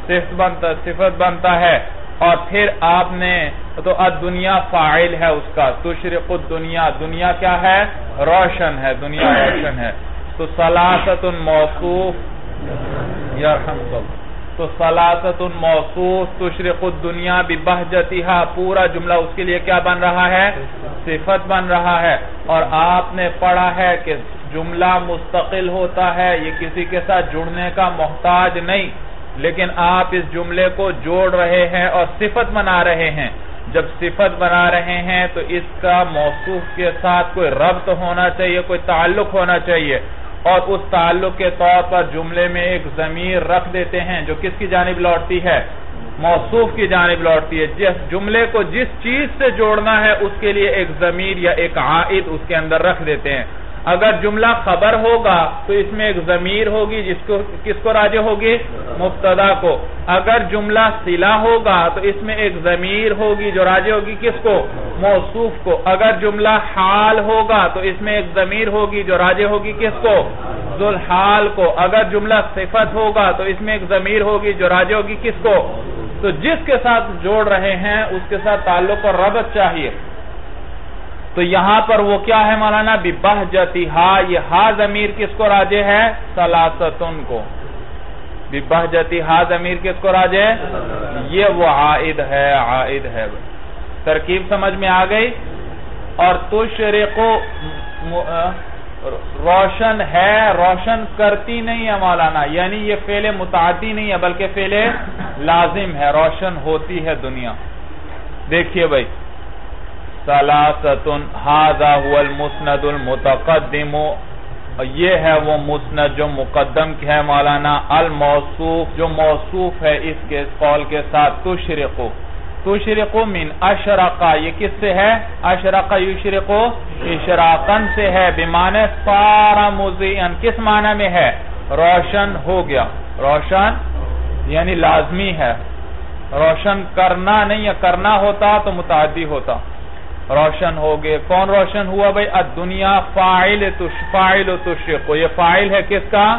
صفت بنتا صفت بنتا ہے. اور پھر آپ نے تو الدنیا فاعل ہے اس کا. تشرق الدنیا, دنیا کیا ہے؟ روشن ہے, دنیا روشن ہے. تو ثلاثۃ موصوف یرحمک اللہ, تو ثلاثۃ موصوف تشرق الدنیا ببہجتہا, پورا جملہ اس کے لیے کیا بن رہا ہے؟ صفت بن رہا ہے. اور آپ نے پڑھا ہے کہ جملہ مستقل ہوتا ہے, یہ کسی کے ساتھ جڑنے کا محتاج نہیں, لیکن آپ اس جملے کو جوڑ رہے ہیں اور صفت بنا رہے ہیں. جب صفت بنا رہے ہیں تو اس کا موصوف کے ساتھ کوئی ربط ہونا چاہیے, کوئی تعلق ہونا چاہیے, اور اس تعلق کے طور پر جملے میں ایک ضمیر رکھ دیتے ہیں جو کس کی جانب لوٹتی ہے؟ موصوف کی جانب لوٹتی ہے. جس جملے کو جس چیز سے جوڑنا ہے اس کے لیے ایک ضمیر یا ایک عائد اس کے اندر رکھ دیتے ہیں. اگر جملہ خبر ہوگا تو اس میں ایک ضمیر ہوگی جس کو کس کو راجع ہوگی؟ مبتدا کو. اگر جملہ صلہ ہوگا تو اس میں ایک ضمیر ہوگی جو راجع ہوگی کس کو؟ موصوف کو. اگر جملہ حال ہوگا تو اس میں ایک ضمیر ہوگی جو راجع ہوگی کس کو؟ ذوالحال کو. اگر جملہ صفت ہوگا تو اس میں ایک ضمیر ہوگی جو راجع ہوگی کس کو؟ تو جس کے ساتھ جوڑ رہے ہیں اس کے ساتھ تعلق اور ربط چاہیے. تو یہاں پر وہ کیا ہے مولانا؟ ببہجتہا, یہ ہا ضمیر کس کو راجع ہے؟ ثلاثتن کو. ببہجتہا ضمیر کس کو راجع ہے؟ یہ وہ عائد ہے, عائد ہے. ترکیب سمجھ میں آ گئی. اور تشرق روشن ہے, روشن کرتی نہیں ہے مولانا, یعنی یہ فعل متعدی نہیں ہے بلکہ فعل لازم ہے. روشن ہوتی ہے دنیا. دیکھیے بھائی, ثلاثتن ھذا هو المسند المتقدم, یہ ہے وہ مسند جو مقدم ہے مولانا. الموصوف, جو موصوف ہے اس کے قول کے ساتھ. تشرق, تشرق من اشرق, یہ کس سے ہے؟ اشرق یشرق اشراقن سے ہے. بمعنی صار مضیئا, کس معنی میں ہے؟ روشن ہو گیا. روشن یعنی لازمی ہے, روشن کرنا نہیں ہے, کرنا ہوتا تو متعدی ہوتا. روشن ہو گئے. کون روشن ہوا بھئی؟ الدنیا فاعل فاعل تشرق, یہ فاعل ہے کس کا؟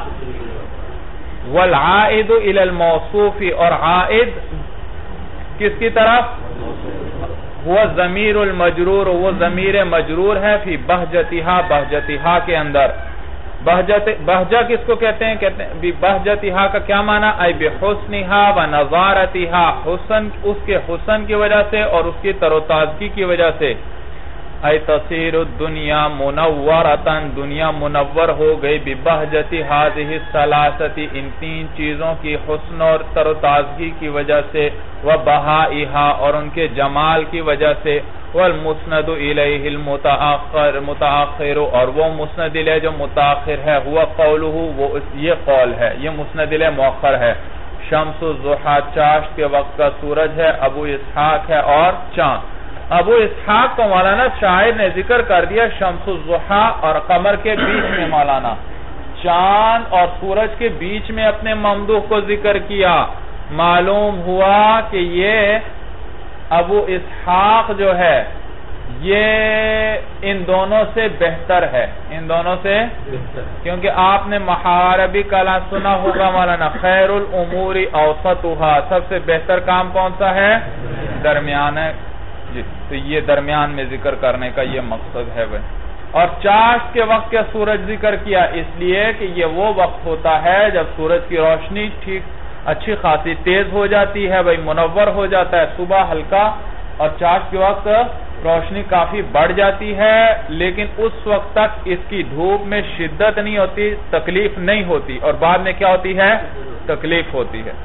والعائد الى الموصوف, اور عائد کس کی طرف؟ وہ ضمیر المجرور, وہ ضمیر مجرور ہے فی بہجتہا, بہجتہا کے اندر. بہجت بہجہ کس کو کہتے ہیں؟ کہتے ہیں بہجتہا کا کیا معنی؟ ای بحسنہا و نظارتہا, حسن, اس کے حسن کی وجہ سے اور اس کی تر و تازگی کی وجہ سے. ای تصیر الدنیا منورتن, دنیا منور ہو گئی. ببہجت ہذہ الثلاثۃ, ان تین چیزوں کی حسن اور تر و تازگی کی وجہ سے. وبہائہا, اور ان کے جمال کی وجہ سے. والمسند الیہ المتاخر متاخر, اور وہ مسند الیہ جو متاخر ہے. ہوا قولہ, وہ یہ قول ہے, یہ مسند الیہ مؤخر ہے. شمس الضحیٰ, چاشت کے وقت کا سورج ہے. ابو اسحاق ہے اور چاند. ابو اسحاق کو مولانا شاعر نے ذکر کر دیا شمس الضحیٰ اور قمر کے بیچ میں, مولانا چاند اور سورج کے بیچ میں اپنے ممدوح کو ذکر کیا. معلوم ہوا کہ یہ ابو اسحاق جو ہے یہ ان دونوں سے بہتر ہے, ان دونوں سے کیونکہ آپ نے محاربی کلام سنا ہوگا مولانا, خیر الامور اوسطھا, سب سے بہتر کام کون سا ہے؟ درمیان ہے جی. تو یہ درمیان میں ذکر کرنے کا یہ مقصد ہے بھائی. اور چاشت کے وقت کے سورج ذکر کیا اس لیے کہ یہ وہ وقت ہوتا ہے جب سورج کی روشنی ٹھیک اچھی خاصی تیز ہو جاتی ہے بھائی, منور ہو جاتا ہے. صبح ہلکا اور چاشت کے وقت روشنی کافی بڑھ جاتی ہے, لیکن اس وقت تک اس کی دھوپ میں شدت نہیں ہوتی, تکلیف نہیں ہوتی, اور بعد میں کیا ہوتی ہے؟ تکلیف ہوتی ہے.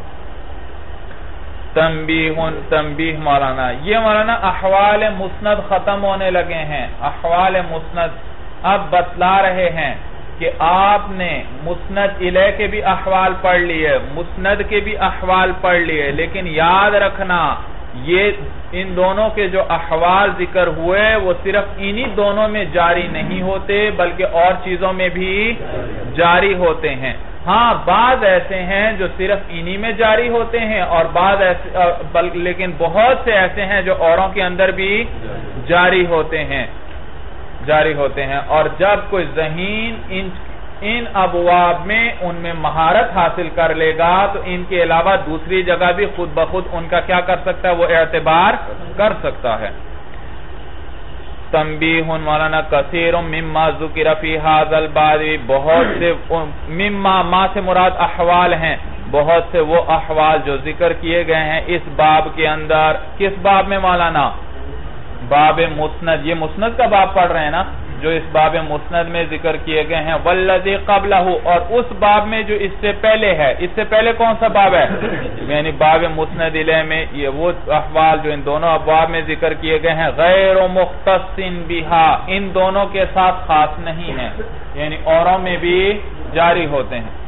تنبیہ, تنبیہ مولانا, یہ مولانا احوال مسند ختم ہونے لگے ہیں. احوال مسند اب بتلا رہے ہیں کہ آپ نے مسند الیہ کے بھی احوال پڑھ لیے, مسند کے بھی احوال پڑھ لیے, لیکن یاد رکھنا یہ ان دونوں کے جو احوال ذکر ہوئے وہ صرف انہی دونوں میں جاری نہیں ہوتے بلکہ اور چیزوں میں بھی جاری ہوتے ہیں. ہاں بعض ایسے ہیں جو صرف انہی میں جاری ہوتے ہیں, اور بعض ایسے لیکن بہت سے ایسے ہیں جو اوروں کے اندر بھی جاری ہوتے ہیں, جاری ہوتے ہیں. اور جب کوئی ذہین ان ان ابواب میں ان میں مہارت حاصل کر لے گا تو ان کے علاوہ دوسری جگہ بھی خود بخود ان کا کیا کر سکتا ہے، وہ اعتبار کر سکتا ہے۔ تنبیہ مولانا کثیر مما ذکر فی ھذا الباب، بہت سے مما ما سے مراد احوال ہیں، بہت سے وہ احوال جو ذکر کیے گئے ہیں اس باب کے اندر۔ کس باب میں مولانا؟ باب مسند، یہ مسند کا باب پڑھ رہے ہیں نا، جو اس باب مسند میں ذکر کیے گئے ہیں۔ والذی قبلہ، اور اس باب میں جو اس سے پہلے ہے۔ اس سے پہلے کون سا باب ہے؟ یعنی باب مسند الیہ میں یہ وہ احوال جو ان دونوں ابواب میں ذکر کیے گئے ہیں، غیر مختص بہا، ان دونوں کے ساتھ خاص نہیں ہیں، یعنی اوروں میں بھی جاری ہوتے ہیں۔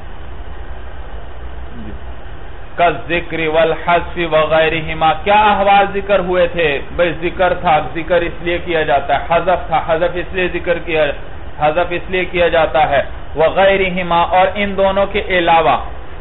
کالذکر والحذف وغیرہما، کیا احوال ذکر ہوئے تھے؟ بھئی ذکر تھا، ذکر اس لیے کیا جاتا ہے، حذف تھا، حذف اس لیے ذکر کیا حذف اس لیے کیا جاتا ہے، وغیرہما، اور ان دونوں کے علاوہ،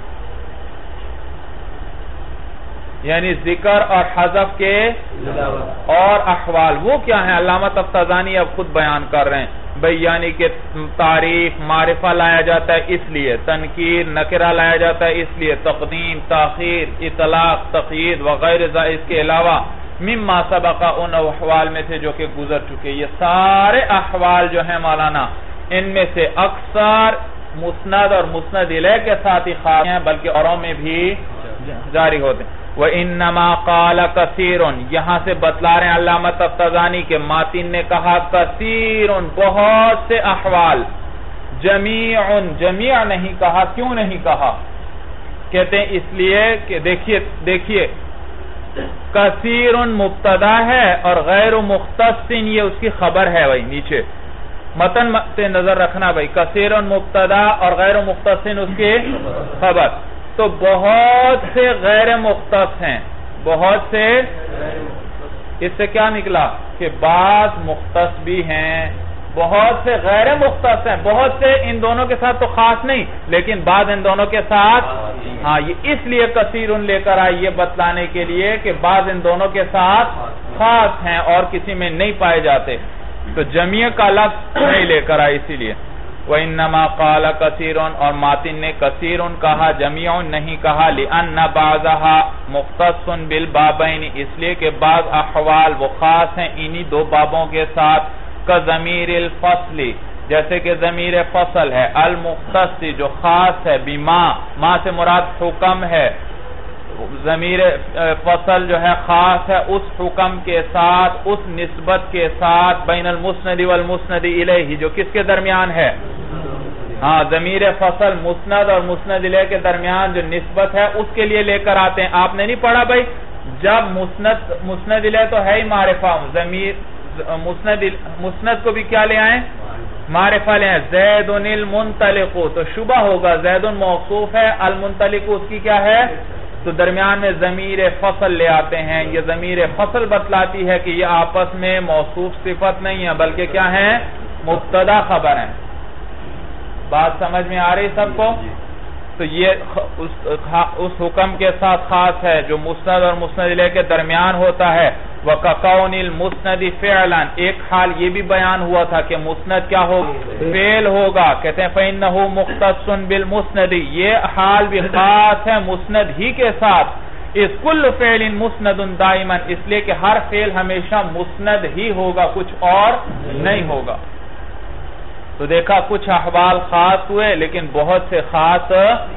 یعنی ذکر اور حذف کے اور احوال وہ کیا ہیں؟ علامہ تفتازانی اب خود بیان کر رہے ہیں۔ بھئی یعنی کہ تعریف معرفہ لایا جاتا ہے اس لیے، تنکیر نکرہ لایا جاتا ہے اس لیے، تقدیم تاخیر اطلاق تقیید وغیرہ اس کے علاوہ، مما سبق ان احوال میں سے جو کہ گزر چکے۔ یہ سارے احوال جو ہیں مولانا، ان میں سے اکثر مسند اور مسند الیہ کے ساتھ ہی خاص ہیں، بلکہ اوروں میں بھی جاری ہوتے ہیں۔ وَإِنَّمَا قَالَ كَثِيرٌ، یہاں سے بتلا رہے ہیں علامہ تفتازانی کے ماتن نے کہا کثیر، بہت سے احوال، جمیع، جمیع نہیں کہا، کیوں نہیں کہا؟ کہتے ہیں اس لیے کہ دیکھیے دیکھیے کثیر مبتدا ہے اور غیر مختص یہ اس کی خبر ہے، بھائی نیچے متن سے نظر رکھنا، بھائی کثیر مبتدا اور غیر مختص اس کی خبر، تو بہت سے غیر مختص ہیں، بہت سے، اس سے کیا نکلا کہ بعض مختص بھی ہیں، بہت سے غیر مختص ہیں، بہت سے ان دونوں کے ساتھ تو خاص نہیں لیکن بعض ان دونوں کے ساتھ، ہاں یہ اس لیے کثیر لے کر آئی، یہ بتلانے کے لیے کہ بعض ان دونوں کے ساتھ خاص ہیں اور کسی میں نہیں پائے جاتے، تو جمیع کا لفظ نہیں لے کر آئی اسی لیے۔ وَإِنَّمَا قَالَ كَثِيرٌ، اور ماتن نے کثیر کہا، جمیع نہیں کہا، لِأَنَّ بَعْضَهَا مُخْتَصٌ بِالْبَابَيْنِ، اس لیے کہ بعض احوال وہ خاص ہیں انہی دو بابوں کے ساتھ، كَضَمِيرِ الْفَصْلِ، جیسے کہ ضمیر فصل ہے، المختص جو خاص ہے، بما، ما سے مراد حکم ہے، ضمیر فصل جو ہے خاص ہے اس حکم کے ساتھ، اس نسبت کے ساتھ، بین المسند والمسند الیہ، جو کس کے درمیان ہے؟ ہاں ضمیر فصل مسند اور مسند الیہ کے درمیان جو نسبت ہے اس کے لیے لے کر آتے ہیں۔ آپ نے نہیں پڑھا بھائی، جب مسند مسند الیہ تو ہے ہی معرفہ، ضمیر مسند مسند کو بھی کیا لے آئیں؟ معرفہ لے آئیں۔ زید المنطلق، تو شبہ ہوگا، زید موصوف ہے، المنطلق اس کی کیا ہے؟ تو درمیان میں ضمیر فصل لے آتے ہیں، یہ ضمیر فصل بتلاتی ہے کہ یہ آپس میں موصوف صفت نہیں ہے بلکہ کیا ہے؟ مبتدا خبر ہیں۔ بات سمجھ میں آ رہی سب کو؟ تو یہ اس حکم کے ساتھ خاص ہے جو مسند اور مسند الیہ کے درمیان ہوتا ہے۔ وَكَقَوْنِ الْمُسْنَدِ فِعْلًا، ایک حال یہ بھی بیان ہوا تھا کہ مسند کیا ہوگا؟ فعل ہوگا، کہتے ہیں فَإِنَّهُ مُخْتَصٌ بِالْمُسْنَدِ، یہ حال بھی خاص ہے مسند ہی کے ساتھ، اس کل فعل مسند دائما، اس لیے کہ ہر فعل ہمیشہ مسند ہی ہوگا، کچھ اور نہیں ہوگا۔ تو دیکھا کچھ احوال خاص ہوئے لیکن بہت سے خاص۔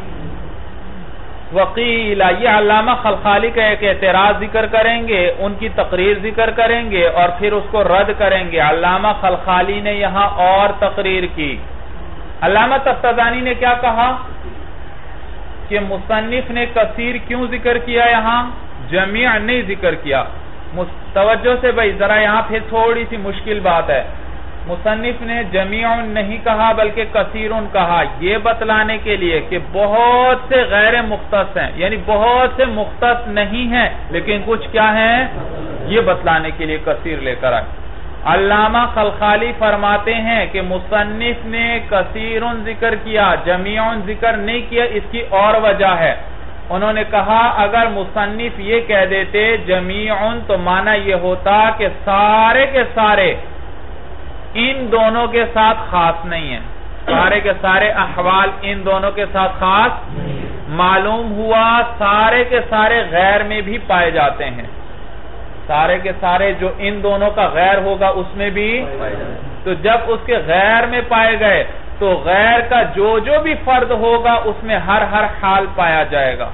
وقیل، یہ علامہ خلخالی کا ایک اعتراض ذکر کریں گے، ان کی تقریر ذکر کریں گے اور پھر اس کو رد کریں گے۔ علامہ خلخالی نے یہاں اور تقریر کی۔ علامہ تفتازانی نے کیا کہا کہ مصنف نے کثیر کیوں ذکر کیا، یہاں جمیع نہیں ذکر کیا۔ توجہ سے بھائی ذرا یہاں پھر تھوڑی سی مشکل بات ہے، مصنف نے جمیع نہیں کہا بلکہ کثیر کہا، یہ بتلانے کے لیے کہ بہت سے غیر مختص ہیں، یعنی بہت سے مختص نہیں ہیں لیکن کچھ کیا ہیں، یہ بتلانے کے لیے کثیر لے کر آئے۔ علامہ خلخالی فرماتے ہیں کہ مصنف نے کثیر ذکر کیا، جمیع ذکر نہیں کیا، اس کی اور وجہ ہے۔ انہوں نے کہا اگر مصنف یہ کہہ دیتے جمیع تو معنی یہ ہوتا کہ سارے کے سارے ان دونوں کے ساتھ خاص نہیں ہیں، سارے کے سارے احوال ان دونوں کے ساتھ خاص معلوم ہوا سارے کے سارے غیر میں بھی پائے جاتے ہیں. سارے کے سارے جو ان دونوں کا غیر ہوگا اس میں بھی, تو جب اس کے غیر میں پائے گئے تو غیر کا جو جو بھی فرد ہوگا اس میں ہر ہر حال پایا جائے گا.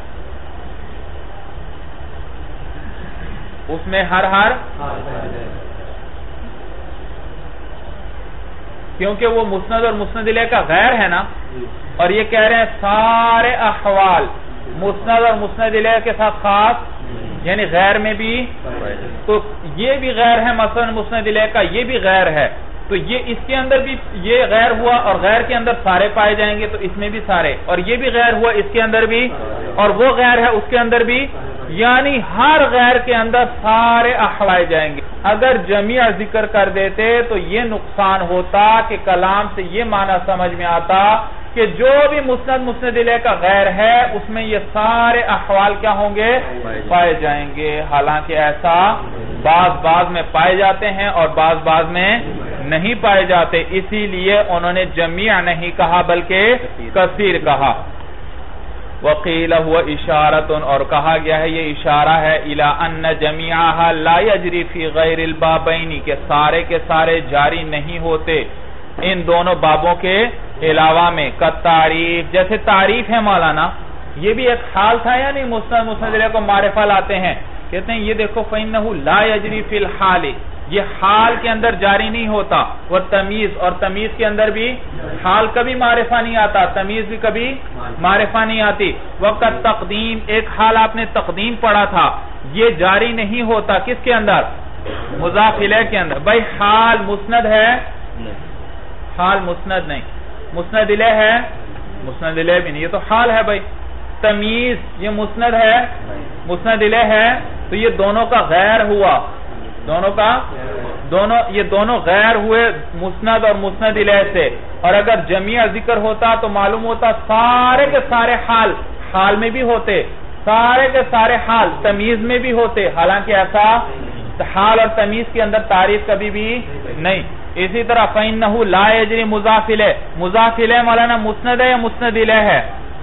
اس میں ہر ہر کیونکہ وہ مسند اور مسند الیہ کا غیر ہے نا, اور یہ کہہ رہے ہیں سارے احوال مسند اور مسند الیہ کے ساتھ خاص یعنی غیر میں بھی, تو یہ بھی غیر ہے مثلا مسند الیہ کا, یہ بھی غیر ہے, تو یہ اس کے اندر بھی یہ غیر ہوا اور غیر کے اندر سارے پائے جائیں گے, تو اس میں بھی سارے, اور یہ بھی غیر ہوا اس کے اندر بھی, اور وہ غیر ہے اس کے اندر بھی, یعنی ہر غیر کے اندر سارے احوال جائیں گے. اگر جمیع ذکر کر دیتے تو یہ نقصان ہوتا کہ کلام سے یہ معنی سمجھ میں آتا کہ جو بھی مسند مسند الیہ کا غیر ہے اس میں یہ سارے احوال کیا ہوں گے, پائے جائیں گے. حالانکہ ایسا بعض بعض میں پائے جاتے ہیں اور بعض بعض میں نہیں پائے جاتے, اسی لیے انہوں نے جمیع نہیں کہا بلکہ کثیر کہا. وقیل هو اشارۃ, اور کہا گیا ہے یہ اشارہ ہے, الی ان جمیعها لا یجری فی غیر البابین, کہ سارے کے سارے جاری نہیں ہوتے ان دونوں بابوں کے علاوہ میں. کالتعریف, جیسے تعریف ہے مولانا, یہ بھی ایک حال تھا یا نہیں, مسند مسند الیہ کو معرفہ لاتے ہیں, کہتے ہیں یہ دیکھو فإنہ لا یجری فی الحال, یہ حال کے اندر جاری نہیں ہوتا, وہ تمیز, اور تمیز کے اندر بھی حال کبھی معرفہ نہیں آتا, تمیز بھی کبھی معرفہ نہیں آتی. وقت تقدیم, ایک حال آپ نے تقدیم پڑھا تھا, یہ جاری نہیں ہوتا کس کے اندر, مضاف الیہ کے اندر. بھائی حال مسند ہے, حال مسند نہیں, مسند الیہ ہے, مسند الیہ بھی نہیں, یہ تو حال ہے. بھائی تمیز یہ مسند ہے, مسند الیہ ہے, تو یہ دونوں کا غیر ہوا, دونوں کا دونوں یہ دونوں غیر ہوئے مسند اور مسند الیہ سے. اور اگر جمیع ذکر ہوتا تو معلوم ہوتا سارے کے سارے حال حال میں بھی ہوتے, سارے کے سارے حال تمیز میں بھی ہوتے, حالانکہ ایسا حال اور تمیز کے اندر تعریف کبھی بھی نہیں. اسی طرح فإنہ لا یجری مضاف الیہ, مضاف الیہ مولانا مسند ہے یا مسند الیہ ہے,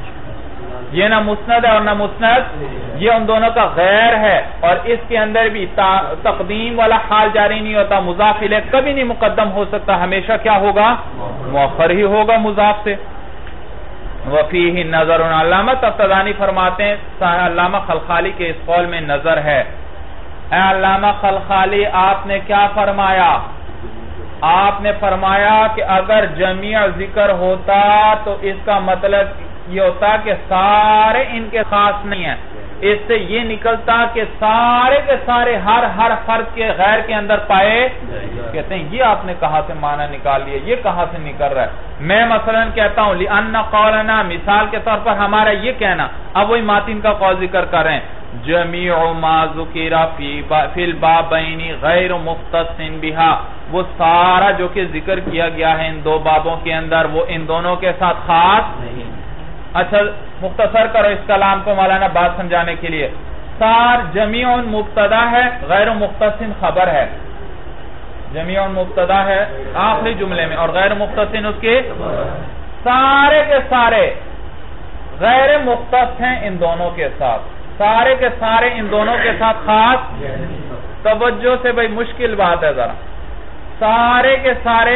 یہ نہ مسند ہے اور نہ مسند, یہ ان دونوں کا غیر ہے, اور اس کے اندر بھی تقدیم والا حال جاری نہیں ہوتا, مضاف الیہ کبھی نہیں مقدم ہو سکتا, ہمیشہ کیا ہوگا, مؤخر ہی ہوگا مضاف سے. وفیہ نظر, علامہ تفتزانی فرماتے ہیں علامہ خلخالی کے اس قول میں نظر ہے. اے علامہ خلخالی, آپ نے کیا فرمایا, آپ نے فرمایا کہ اگر جمیع ذکر ہوتا تو اس کا مطلب یہ ہوتا کہ سارے ان کے خاص نہیں ہیں. اس سے یہ نکلتا کہ سارے کے سارے ہر ہر فرد کے غیر کے اندر پائے. کہتے ہیں یہ آپ نے کہاں سے معنی نکال لیا, یہ کہاں سے نکل رہا ہے. میں مثلا کہتا ہوں لِأَنَّ قَوْلَنَا, مثال کے طور پر ہمارا یہ کہنا, اب وہی ماتن کا قول ذکر کر رہے ہیں, جمیع ما ذکر فی البابین غیر مختص بہا, وہ سارا جو کہ ذکر کیا گیا ہے ان دو بابوں کے اندر وہ ان دونوں کے ساتھ خاص نہیں. اچھا مختصر کرو اس کلام کو مولانا بات سمجھانے کے لیے. سار جمیع مبتدا ہے, غیر مختص خبر ہے, جمیع مبتدا ہے آخری جملے میں, اور غیر مختص اس کے سارے کے سارے غیر مختص ہیں ان دونوں کے ساتھ, سارے کے سارے ان دونوں کے ساتھ خاص. توجہ سے بھئی مشکل بات ہے ذرا, سارے کے سارے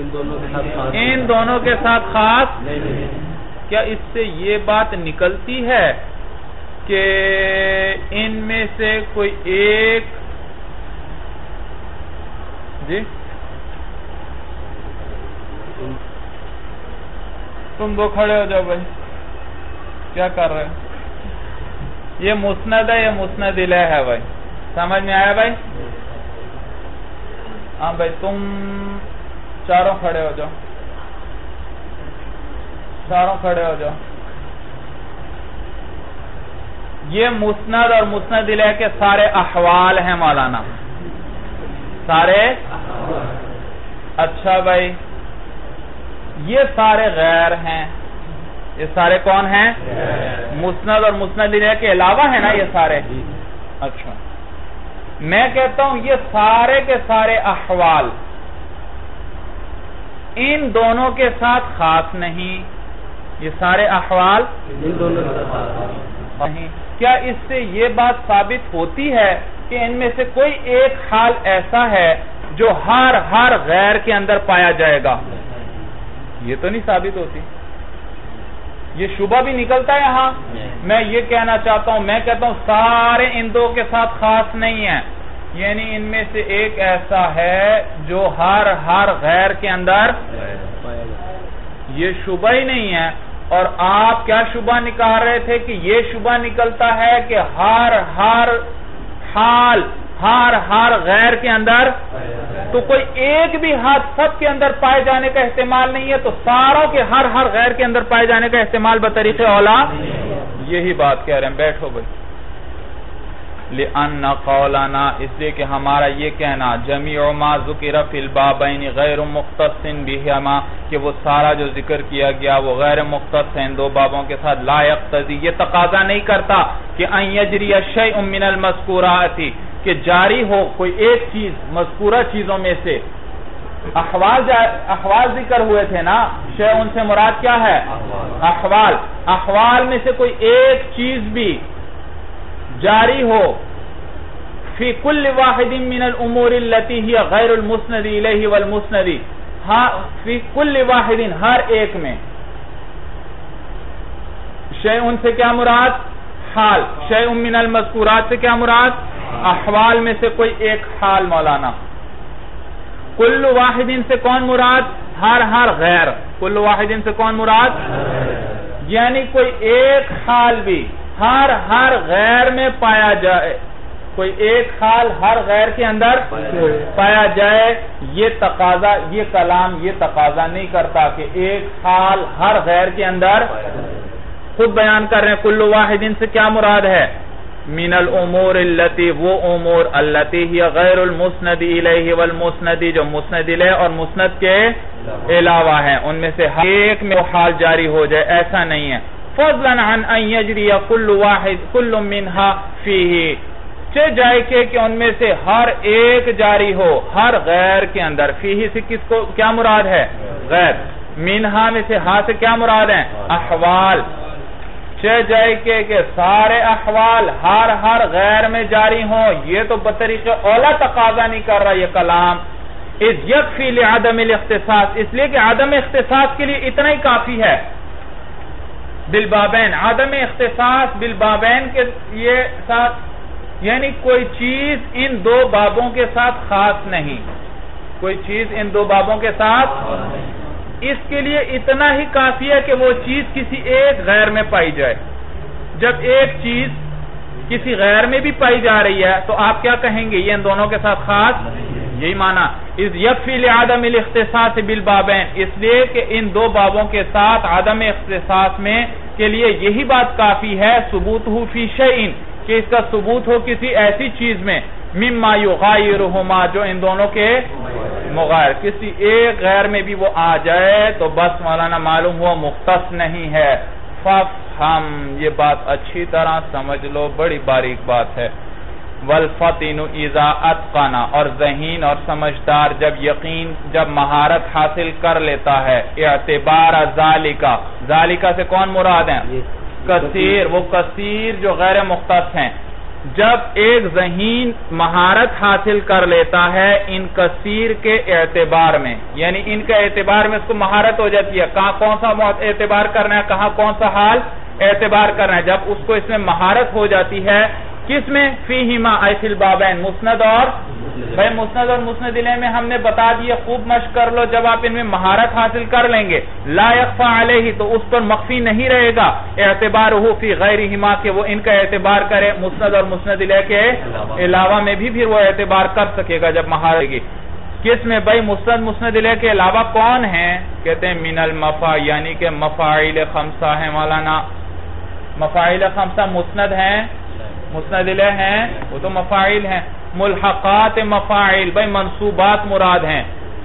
ان دونوں کے ساتھ خاص. کیا اس سے یہ بات نکلتی ہے کہ ان میں سے کوئی ایک, جی تم دو کھڑے ہو جاؤ بھائی, کیا کر رہے ہیں, یہ مسند ہے یا مسند الیہ ہے بھائی, سمجھ میں آیا بھائی؟ ہاں بھائی تم چاروں کھڑے ہو جاؤ, چاروں کھڑے ہو جاؤ. یہ مسند اور مسند الیہ کے سارے احوال ہیں مولانا, سارے. اچھا بھائی یہ سارے غیر ہیں, یہ سارے کون ہیں, مسند اور مسند الیہ کے علاوہ ہیں نا یہ سارے. اچھا میں کہتا ہوں یہ سارے کے سارے احوال ان دونوں کے ساتھ خاص نہیں، یہ سارے احوال ان دونوں کے ساتھ نہیں۔ کیا اس سے یہ بات ثابت ہوتی ہے کہ ان میں سے کوئی ایک حال ایسا ہے جو ہر ہر غیر کے اندر پایا جائے گا؟ یہ تو نہیں ثابت ہوتی، یہ شبہ بھی نکلتا ہے یہاں۔ میں یہ کہنا چاہتا ہوں، میں کہتا ہوں سارے ان دو کے ساتھ خاص نہیں ہیں، یعنی ان میں سے ایک ایسا ہے جو ہر ہر غیر کے اندر، یہ شبہ ہی نہیں ہے۔ اور آپ کیا شبہ نکال رہے تھے کہ یہ شبہ نکلتا ہے کہ ہر ہر حال ہر ہر غیر کے اندر، تو کوئی ایک بھی حال سب کے اندر پائے جانے کا احتمال نہیں ہے، تو ساروں کے ہر ہر غیر کے اندر پائے جانے کا احتمال بطریق اولا، یہی بات کہہ رہے ہیں۔ بیٹھو بھائی، لِأَنَّ قَوْلَنَا، اس لیے کہ ہمارا یہ کہنا، جَمِيعُ مَا ذُكِرَ فِي الْبَابَيْنِ غَيْرُ مُخْتَصٍ بِهِمَا، کہ وہ سارا جو ذکر کیا گیا وہ غیر مختص ہیں دو بابوں کے ساتھ، لا يقتضي، یہ تقاضا نہیں کرتا کہ ان يجري شيء من المذكورات، کہ جاری ہو کوئی ایک چیز مذکورہ چیزوں میں سے۔ احوال احوال ذکر ہوئے تھے نا، شیء ان سے مراد کیا ہے؟ احوال۔ احوال میں سے کوئی ایک چیز بھی جاری ہو فی کل واحد من الامور التي هي غیر المسند الیہ والمسند، فی کل واحد، ہر ایک میں۔ شیء ان سے کیا مراد؟ حال۔ شیء من المذکورات سے کیا مراد؟ احوال میں سے کوئی ایک حال مولانا۔ کل واحد سے کون مراد؟ ہر ہر غیر۔ کل واحد سے کون مراد؟ یعنی کوئی ایک حال بھی ہر ہر غیر میں پایا جائے، کوئی ایک حال ہر غیر کے اندر پایا جائے، یہ تقاضا، یہ کلام یہ تقاضا نہیں کرتا کہ ایک حال ہر غیر کے اندر۔ خود بیان کر رہے ہیں کل واحد سے کیا مراد ہے؟ من الامور التي، وہ امور التي هي غیر المسند الیہ والمسند، جو مسند الیہ اور مسند کے علاوہ ہیں، ان میں سے ہر ایک میں وہ حال جاری ہو جائے، ایسا نہیں ہے۔ فضلا عن ان یجری کل واحد کل منها فیہ، چہ جائے کہ کہ ان میں سے ہر ایک جاری ہو ہر غیر کے اندر۔ فیہ سے کس کو کیا مراد ہے؟ غیر۔ منہا میں سے ہاں سے کیا مراد ہیں؟ احوال۔ چہ جائے کہ کہ سارے احوال ہر ہر غیر میں جاری ہوں، یہ تو بطریق اولا تقاضا نہیں کر رہا یہ کلام۔ اذ یکفی لعدم الاختصاص، اس لیے کہ عدم اختصاص کے لیے اتنا ہی کافی ہے۔ بالبابین، عدم اختصاص بالبابین کے یہ ساتھ، یعنی کوئی چیز ان دو بابوں کے ساتھ خاص نہیں، کوئی چیز ان دو بابوں کے ساتھ، اس کے لیے اتنا ہی کافی ہے کہ وہ چیز کسی ایک غیر میں پائی جائے۔ جب ایک چیز کسی غیر میں بھی پائی جا رہی ہے تو آپ کیا کہیں گے؟ یہ ان دونوں کے ساتھ خاص، یہی معنی۔ اذ یکفی لعدم الاختصاص بالبابین، اس لیے کہ ان دو بابوں کے ساتھ عدم اختصاص میں کے لیے یہی بات کافی ہے، ثبوتہ فی شیء، کہ اس کا ثبوت ہو کسی ایسی چیز میں، مما یغایرہما، جو ان دونوں کے مغایر، کسی ایک غیر میں بھی وہ آ جائے تو بس مولانا معلوم ہوا مختص نہیں ہے۔ فافہم، یہ بات اچھی طرح سمجھ لو، بڑی باریک بات ہے۔ والفطن اذا اتقن، اور ذہین اور سمجھدار جب یقین جب مہارت حاصل کر لیتا ہے، اعتبار ذالکا، ذالکا سے کون مراد ہیں؟ کثیر، وہ کثیر جو غیر مختص ہیں۔ جب ایک ذہین مہارت حاصل کر لیتا ہے ان کثیر کے اعتبار میں، یعنی ان کے اعتبار میں اس کو مہارت ہو جاتی ہے، کہاں کون سا اعتبار کرنا ہے، کہاں کون سا حال اعتبار کرنا ہے، جب اس کو اس میں مہارت ہو جاتی ہے، کس میں؟ فیہما، ای فی البابین، مسند اور بھائی مسند اور مسند الیہ میں ہم نے بتا دیا، خوب مشق کر لو، جب آپ ان میں مہارت حاصل کر لیں گے، لا یخفی علیہ، تو اس پر مخفی نہیں رہے گا، اعتبارہ فی غیرہما، کہ وہ ان کا اعتبار کرے مسند اور مسند الیہ کے علاوہ میں بھی پھر وہ اعتبار کر سکے گا جب مہارت گی۔ کس میں بھائی؟ مسند مسند الیہ کے علاوہ کون ہیں؟ کہتے ہیں من المفا، یعنی کہ مفاعیل خمسہ ہیں مولانا۔ مفاعیل خمسہ مسند ہیں، مسند الیہ ہیں، وہ تو مفاعیل ہیں۔ ملحقات مفاعیل، بھائی منصوبات مراد ہیں،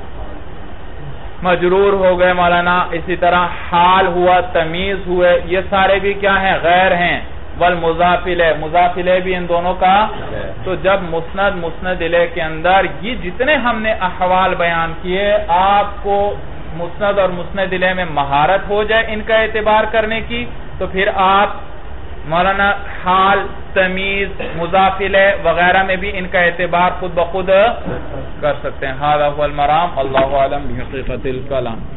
مجرور ہو گئے مولانا، اسی طرح حال ہوا، تمیز ہوئے، یہ سارے بھی کیا ہیں؟ غیر ہیں۔ والمضاف الیہ، مضاف الیہ بھی ان دونوں کا۔ تو جب مسند مسند الیہ کے اندر یہ جتنے ہم نے احوال بیان کیے، آپ کو مسند اور مسند الیہ میں مہارت ہو جائے ان کا اعتبار کرنے کی تو پھر آپ مولانا حال، تمیز، مضاف الیہ وغیرہ میں بھی ان کا اعتبار خود بخود کر سکتے ہیں. ھذا ھو المرام، اللہ اعلم بحقیقت الکلام.